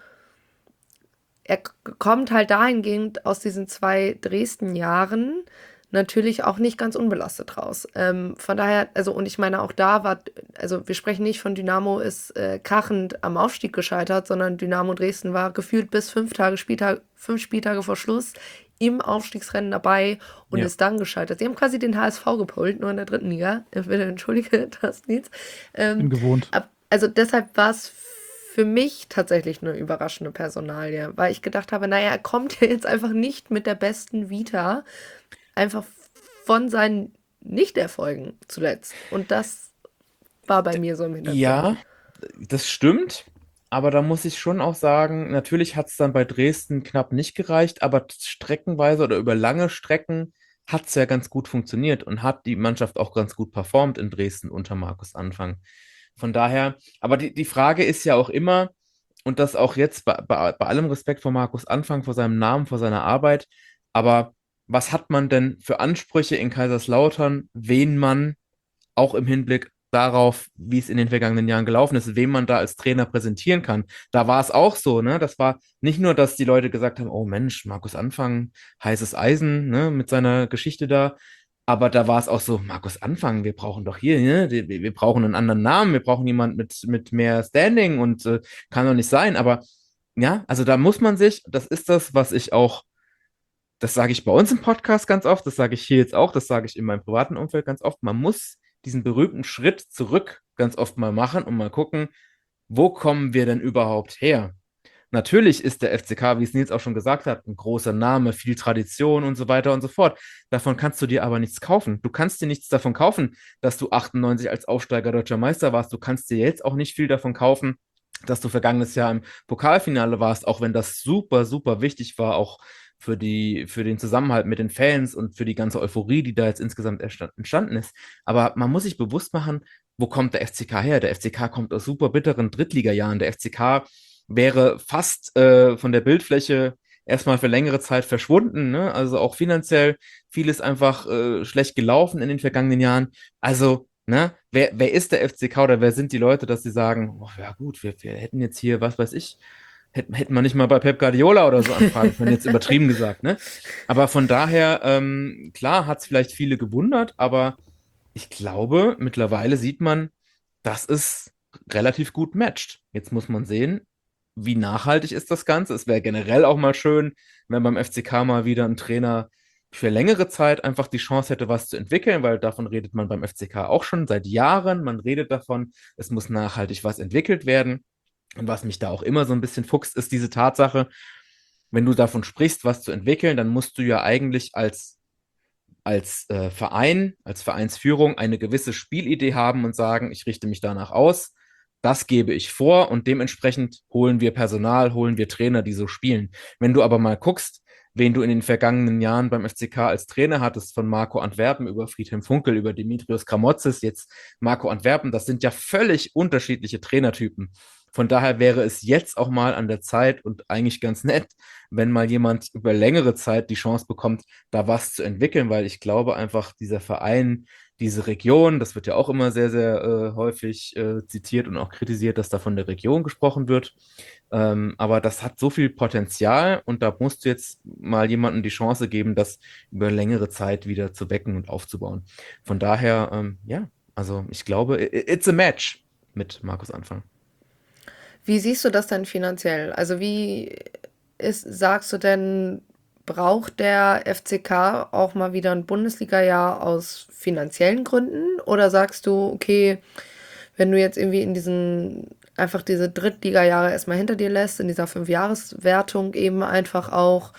kommt halt dahingehend aus diesen 2 Dresden-Jahren natürlich auch nicht ganz unbelastet raus. Von daher, also, und ich meine, auch da war, also wir sprechen nicht von Dynamo ist krachend am Aufstieg gescheitert, sondern Dynamo Dresden war gefühlt bis 5 Spieltage vor Schluss im Aufstiegsrennen dabei und Ja. ist dann gescheitert. Sie haben quasi den HSV gepolt, nur in der 3. Liga. Bitte entschuldige das, Nils. Bin gewohnt. Also deshalb war es für mich tatsächlich eine überraschende Personalie, weil ich gedacht habe, naja, er kommt ja jetzt einfach nicht mit der besten Vita, einfach von seinen Nichterfolgen zuletzt. Und das war bei mir so im Hintergrund. Ja, das stimmt, aber da muss ich schon auch sagen, natürlich hat es dann bei Dresden knapp nicht gereicht, aber streckenweise oder über lange Strecken hat es ja ganz gut funktioniert und hat die Mannschaft auch ganz gut performt in Dresden unter Markus Anfang. Von daher, aber die Frage ist ja auch immer, und das auch jetzt bei allem Respekt vor Markus Anfang, vor seinem Namen, vor seiner Arbeit, aber was hat man denn für Ansprüche in Kaiserslautern, wen man auch im Hinblick darauf, wie es in den vergangenen Jahren gelaufen ist, wem man da als Trainer präsentieren kann. Da war es auch so, ne? Das war nicht nur, dass die Leute gesagt haben, oh Mensch, Markus Anfang, heißes Eisen, ne, mit seiner Geschichte da. Aber da war es auch so, Markus Anfang, wir brauchen doch hier, ne? Wir brauchen einen anderen Namen, wir brauchen jemanden mit mehr Standing und kann doch nicht sein. Aber ja, also da muss man sich, das ist das, was ich auch, das sage ich bei uns im Podcast ganz oft, das sage ich hier jetzt auch, das sage ich in meinem privaten Umfeld ganz oft. Man muss diesen berühmten Schritt zurück ganz oft mal machen und mal gucken, wo kommen wir denn überhaupt her? Natürlich ist der FCK, wie es Nils auch schon gesagt hat, ein großer Name, viel Tradition und so weiter und so fort. Davon kannst du dir aber nichts kaufen. Du kannst dir nichts davon kaufen, dass du 98 als Aufsteiger deutscher Meister warst. Du kannst dir jetzt auch nicht viel davon kaufen, dass du vergangenes Jahr im Pokalfinale warst, auch wenn das super, super wichtig war, auch für den Zusammenhalt mit den Fans und für die ganze Euphorie, die da jetzt insgesamt entstanden ist. Aber man muss sich bewusst machen, wo kommt der FCK her? Der FCK kommt aus super bitteren Drittligajahren. Der FCK wäre fast von der Bildfläche erstmal für längere Zeit verschwunden. Ne? Also auch finanziell vieles einfach schlecht gelaufen in den vergangenen Jahren. Also, ne, wer ist der FCK oder wer sind die Leute, dass sie sagen, oh, ja gut, wir hätten jetzt hier, was weiß ich, hätten wir nicht mal bei Pep Guardiola oder so anfragen können, jetzt übertrieben gesagt, ne? Aber von daher, klar, hat es vielleicht viele gewundert, aber ich glaube, mittlerweile sieht man, dass es relativ gut matcht. Jetzt muss man sehen, wie nachhaltig ist das Ganze. Es wäre generell auch mal schön, wenn beim FCK mal wieder ein Trainer für längere Zeit einfach die Chance hätte, was zu entwickeln, weil davon redet man beim FCK auch schon seit Jahren. Man redet davon, es muss nachhaltig was entwickelt werden. Und was mich da auch immer so ein bisschen fuchst, ist diese Tatsache, wenn du davon sprichst, was zu entwickeln, dann musst du ja eigentlich als Verein, als Vereinsführung eine gewisse Spielidee haben und sagen, ich richte mich danach aus, das gebe ich vor und dementsprechend holen wir Personal, holen wir Trainer, die so spielen. Wenn du aber mal guckst, wen du in den vergangenen Jahren beim FCK als Trainer hattest, von Marco Antwerpen über Friedhelm Funkel, über Dimitrios Kramotzis, jetzt Marco Antwerpen, das sind ja völlig unterschiedliche Trainertypen. Von daher wäre es jetzt auch mal an der Zeit und eigentlich ganz nett, wenn mal jemand über längere Zeit die Chance bekommt, da was zu entwickeln, weil ich glaube einfach, dieser Verein, diese Region, das wird ja auch immer sehr, sehr häufig zitiert und auch kritisiert, dass da von der Region gesprochen wird. Aber das hat so viel Potenzial und da musst du jetzt mal jemandem die Chance geben, das über längere Zeit wieder zu wecken und aufzubauen. Von daher, ja, also ich glaube, it's a match mit Markus Anfang. Wie siehst du das denn finanziell? Also sagst du denn, braucht der FCK auch mal wieder ein Bundesliga-Jahr aus finanziellen Gründen? Oder sagst du, okay, wenn du jetzt irgendwie einfach diese Drittliga-Jahre erstmal hinter dir lässt, in dieser 5-Jahres-Wertung eben einfach auch,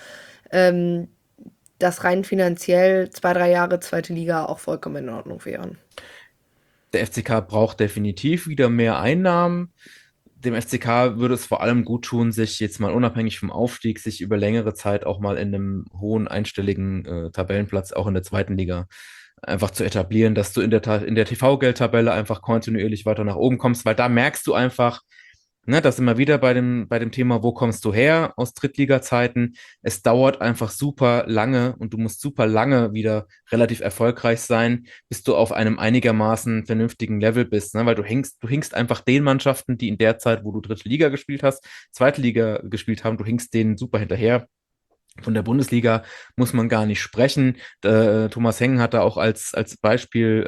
dass rein finanziell 2, 3 Jahre zweite Liga auch vollkommen in Ordnung wären? Der FCK braucht definitiv wieder mehr Einnahmen. Dem FCK würde es vor allem gut tun, sich jetzt mal unabhängig vom Aufstieg, sich über längere Zeit auch mal in einem hohen einstelligen Tabellenplatz, auch in der zweiten Liga, einfach zu etablieren, dass du in der TV-Geldtabelle einfach kontinuierlich weiter nach oben kommst, weil da merkst du einfach, ne, das sind wir wieder bei dem Thema, wo kommst du her aus Drittliga-Zeiten? Es dauert einfach super lange und du musst super lange wieder relativ erfolgreich sein, bis du auf einem einigermaßen vernünftigen Level bist, ne? Weil du hinkst einfach den Mannschaften, die in der Zeit, wo du dritte Liga gespielt hast, zweite Liga gespielt haben, du hinkst denen super hinterher. Von der Bundesliga muss man gar nicht sprechen. Thomas Hengen hat da auch als Beispiel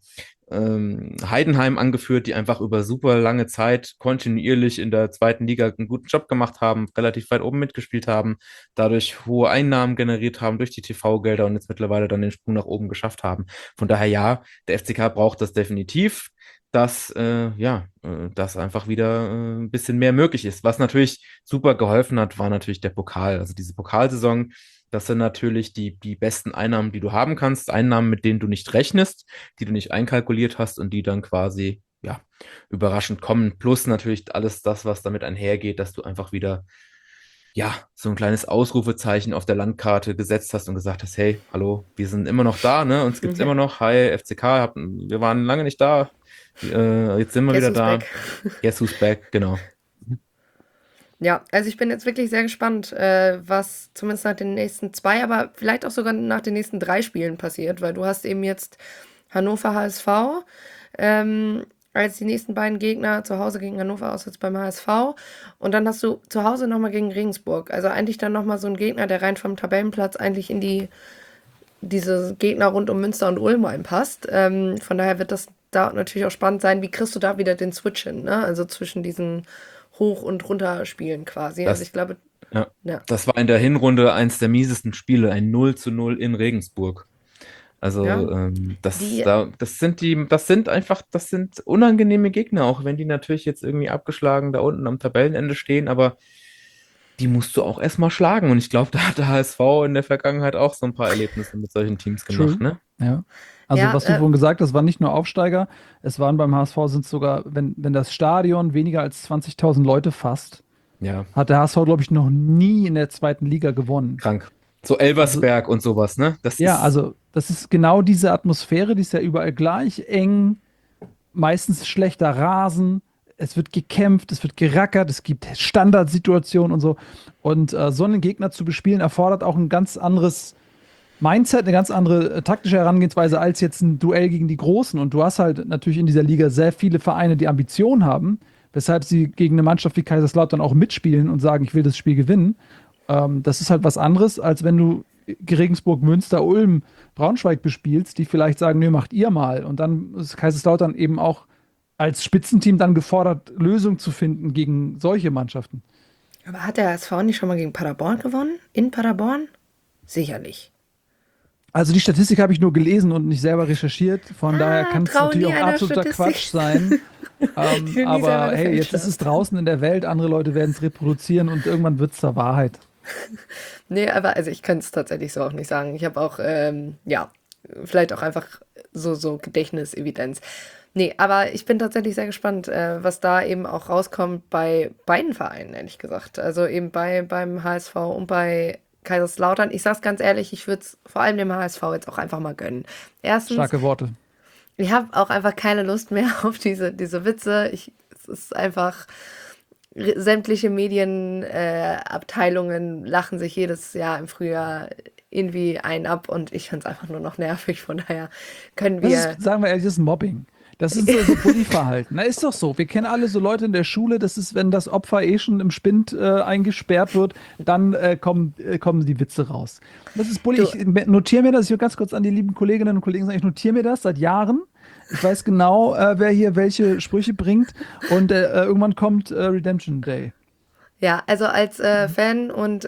Heidenheim angeführt, die einfach über super lange Zeit kontinuierlich in der zweiten Liga einen guten Job gemacht haben, relativ weit oben mitgespielt haben, dadurch hohe Einnahmen generiert haben durch die TV-Gelder und jetzt mittlerweile dann den Sprung nach oben geschafft haben. Von daher ja, der FCK braucht das definitiv, dass dass einfach wieder ein bisschen mehr möglich ist. Was natürlich super geholfen hat, war natürlich der Pokal. Also diese Pokalsaison, das sind natürlich die besten Einnahmen, die du haben kannst. Einnahmen, mit denen du nicht rechnest, die du nicht einkalkuliert hast und die dann quasi, ja, überraschend kommen. Plus natürlich alles das, was damit einhergeht, dass du einfach wieder, ja, so ein kleines Ausrufezeichen auf der Landkarte gesetzt hast und gesagt hast, hey, hallo, wir sind immer noch da, ne? Uns gibt's immer noch. Hi, FCK, wir waren lange nicht da. Jetzt sind wir Guess wieder who's da. back? Guess who's back, genau. Ja, also ich bin jetzt wirklich sehr gespannt, was zumindest nach den nächsten 2, aber vielleicht auch sogar nach den nächsten 3 Spielen passiert, weil du hast eben jetzt Hannover HSV, als die nächsten beiden Gegner, zu Hause gegen Hannover, auswärts beim HSV, und dann hast du zu Hause nochmal gegen Regensburg. Also eigentlich dann nochmal so ein Gegner, der rein vom Tabellenplatz eigentlich in diese Gegner rund um Münster und Ulm reinpasst. Von daher wird das da natürlich auch spannend sein, wie kriegst du da wieder den Switch hin, ne? Also zwischen diesen Hoch- und Runterspielen quasi. Also ich glaube, Ja, ja. das war in der Hinrunde eins der miesesten Spiele, ein 0:0 in Regensburg. Also, Ja, das, die, da, das sind unangenehme Gegner, auch wenn die natürlich jetzt irgendwie abgeschlagen da unten am Tabellenende stehen, aber die musst du auch erstmal schlagen. Und ich glaube, da hat der HSV in der Vergangenheit auch so ein paar Erlebnisse mit solchen Teams gemacht, True. ne? Ja. Also, ja, was du vorhin gesagt hast, waren nicht nur Aufsteiger, es waren beim HSV sind sogar, wenn das Stadion weniger als 20.000 Leute fasst, Ja, hat der HSV, glaube ich, noch nie in der zweiten Liga gewonnen. krank. So Also, Elversberg und sowas, ne? Das ja, ist, also, das ist genau diese Atmosphäre, die ist ja überall gleich, eng, meistens schlechter Rasen, es wird gekämpft, es wird gerackert, es gibt Standardsituationen und so. Und so einen Gegner zu bespielen, erfordert auch ein ganz anderes Mindset, eine ganz andere taktische Herangehensweise als jetzt ein Duell gegen die Großen. Und du hast halt natürlich in dieser Liga sehr viele Vereine, die Ambitionen haben, weshalb sie gegen eine Mannschaft wie Kaiserslautern auch mitspielen und sagen, ich will das Spiel gewinnen. Das ist halt was anderes, als wenn du Regensburg, Münster, Ulm, Braunschweig bespielst, die vielleicht sagen, nö, macht ihr mal. Und dann ist Kaiserslautern eben auch als Spitzenteam dann gefordert, Lösungen zu finden gegen solche Mannschaften. aber hat der HSV nicht schon mal gegen Paderborn gewonnen? In Paderborn? Sicherlich. Also die Statistik habe ich nur gelesen und nicht selber recherchiert. Von daher kann es trau natürlich nie auch einer absoluter Statistik. Quatsch sein. will nie selber Aber eine hey, jetzt Fälscher. ist es draußen in der Welt, andere Leute werden es reproduzieren und irgendwann wird es zur Wahrheit. Nee, aber also ich kann es tatsächlich so auch nicht sagen. Ich habe auch, ja, vielleicht auch einfach so Gedächtnisevidenz. Nee, aber ich bin tatsächlich sehr gespannt, was da eben auch rauskommt bei beiden Vereinen, ehrlich gesagt. Also eben beim HSV und bei Kaiserslautern. Ich sag's ganz ehrlich, ich würde es vor allem dem HSV jetzt auch einfach mal gönnen. Erstens, Starke Worte. ich habe auch einfach keine Lust mehr auf diese Witze. Es ist einfach, sämtliche Medienabteilungen lachen sich jedes Jahr im Frühjahr irgendwie ein ab und ich finde es einfach nur noch nervig. Von daher können Das wir. ist, sagen wir ehrlich, das ist Mobbing. Das ist so Bully-Verhalten. Na, ist doch so. Wir kennen alle so Leute in der Schule, das ist, wenn das Opfer schon im Spind eingesperrt wird, dann kommen die Witze raus. Das ist Bully. Du- Ich notiere mir das, ich will ganz kurz an die lieben Kolleginnen und Kollegen sagen, ich notiere mir das seit Jahren. Ich weiß genau, wer hier welche Sprüche bringt und irgendwann kommt Redemption Day. Ja, also als Fan und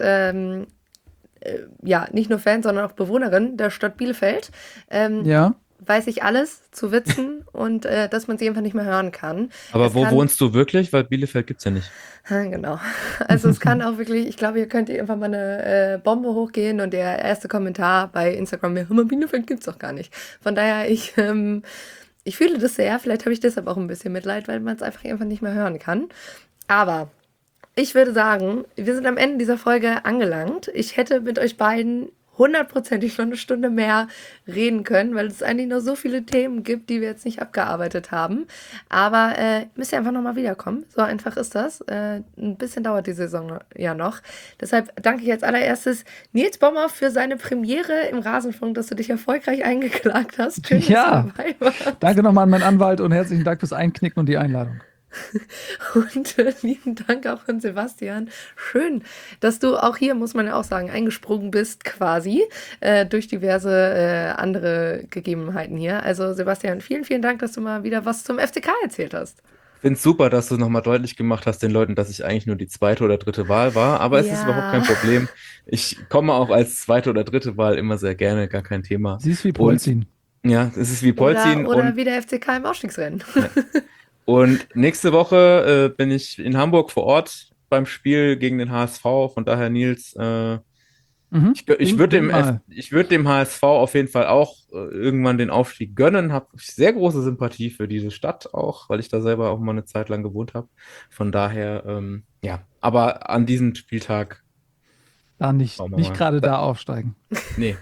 ja, nicht nur Fan, sondern auch Bewohnerin der Stadt Bielefeld, Ja. weiß ich alles zu Witzen und dass man sie einfach nicht mehr hören kann. Aber Es wo kann- wohnst du wirklich? Weil Bielefeld gibt's ja nicht. Ja, genau. Also es kann auch wirklich, ich glaube, ihr könnt einfach mal eine Bombe hochgehen und der erste Kommentar bei Instagram wäre, Bielefeld gibt's doch gar nicht. Von daher, ich fühle das sehr, vielleicht habe ich deshalb auch ein bisschen Mitleid, weil man es einfach nicht mehr hören kann. Aber ich würde sagen, wir sind am Ende dieser Folge angelangt. Ich hätte mit euch beiden 100%ig noch eine Stunde mehr reden können, weil es eigentlich noch so viele Themen gibt, die wir jetzt nicht abgearbeitet haben. Aber müsst ihr einfach nochmal wiederkommen. So einfach ist das. Ein bisschen dauert die Saison ja noch. Deshalb danke ich als allererstes Nils Bommer für seine Premiere im Rasenfunk, dass du dich erfolgreich eingeklagt hast. Schön, dass Ja. du dabei warst. Danke nochmal an meinen Anwalt und herzlichen Dank fürs Einknicken und die Einladung. Und lieben Dank auch an Sebastian. Schön, dass du auch hier, muss man ja auch sagen, eingesprungen bist quasi durch diverse andere Gegebenheiten hier. Also Sebastian, vielen, vielen Dank, dass du mal wieder was zum FCK erzählt hast. Ich finde es super, dass du nochmal deutlich gemacht hast den Leuten, dass ich eigentlich nur die zweite oder dritte Wahl war. Aber es ist Ja. überhaupt kein Problem. Ich komme auch als zweite oder dritte Wahl immer sehr gerne, gar kein Thema. Siehst wie Polzin. Ja, es ist wie Polzin. Oder wie der FCK im Aufstiegsrennen. Und nächste Woche bin ich in Hamburg vor Ort beim Spiel gegen den HSV. Von daher, Nils, Mhm. ich würde Mal. würd dem HSV auf jeden Fall auch irgendwann den Aufstieg gönnen. Habe sehr große Sympathie für diese Stadt auch, weil ich da selber auch mal eine Zeit lang gewohnt habe. Von daher, ja. Aber an diesem Spieltag, Da nicht Schauen wir mal. gerade da aufsteigen. nee.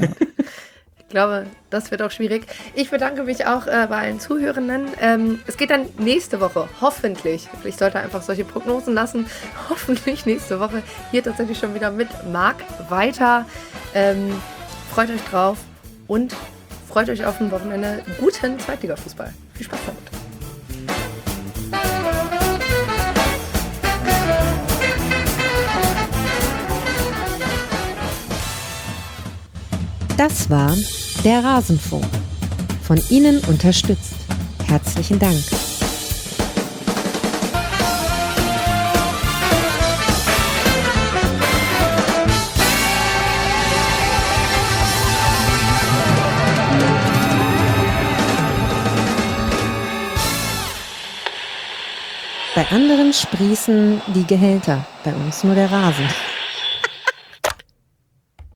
Ich glaube, das wird auch schwierig. Ich bedanke mich auch bei allen Zuhörenden. Es geht dann nächste Woche, hoffentlich, ich sollte einfach solche Prognosen lassen, hoffentlich nächste Woche hier tatsächlich schon wieder mit Marc weiter. Freut euch drauf und freut euch auf ein Wochenende guten Zweitliga-Fußball. Viel Spaß damit. Das war der Rasenfunk. Von Ihnen unterstützt. Herzlichen Dank. Bei anderen sprießen die Gehälter, bei uns nur der Rasen.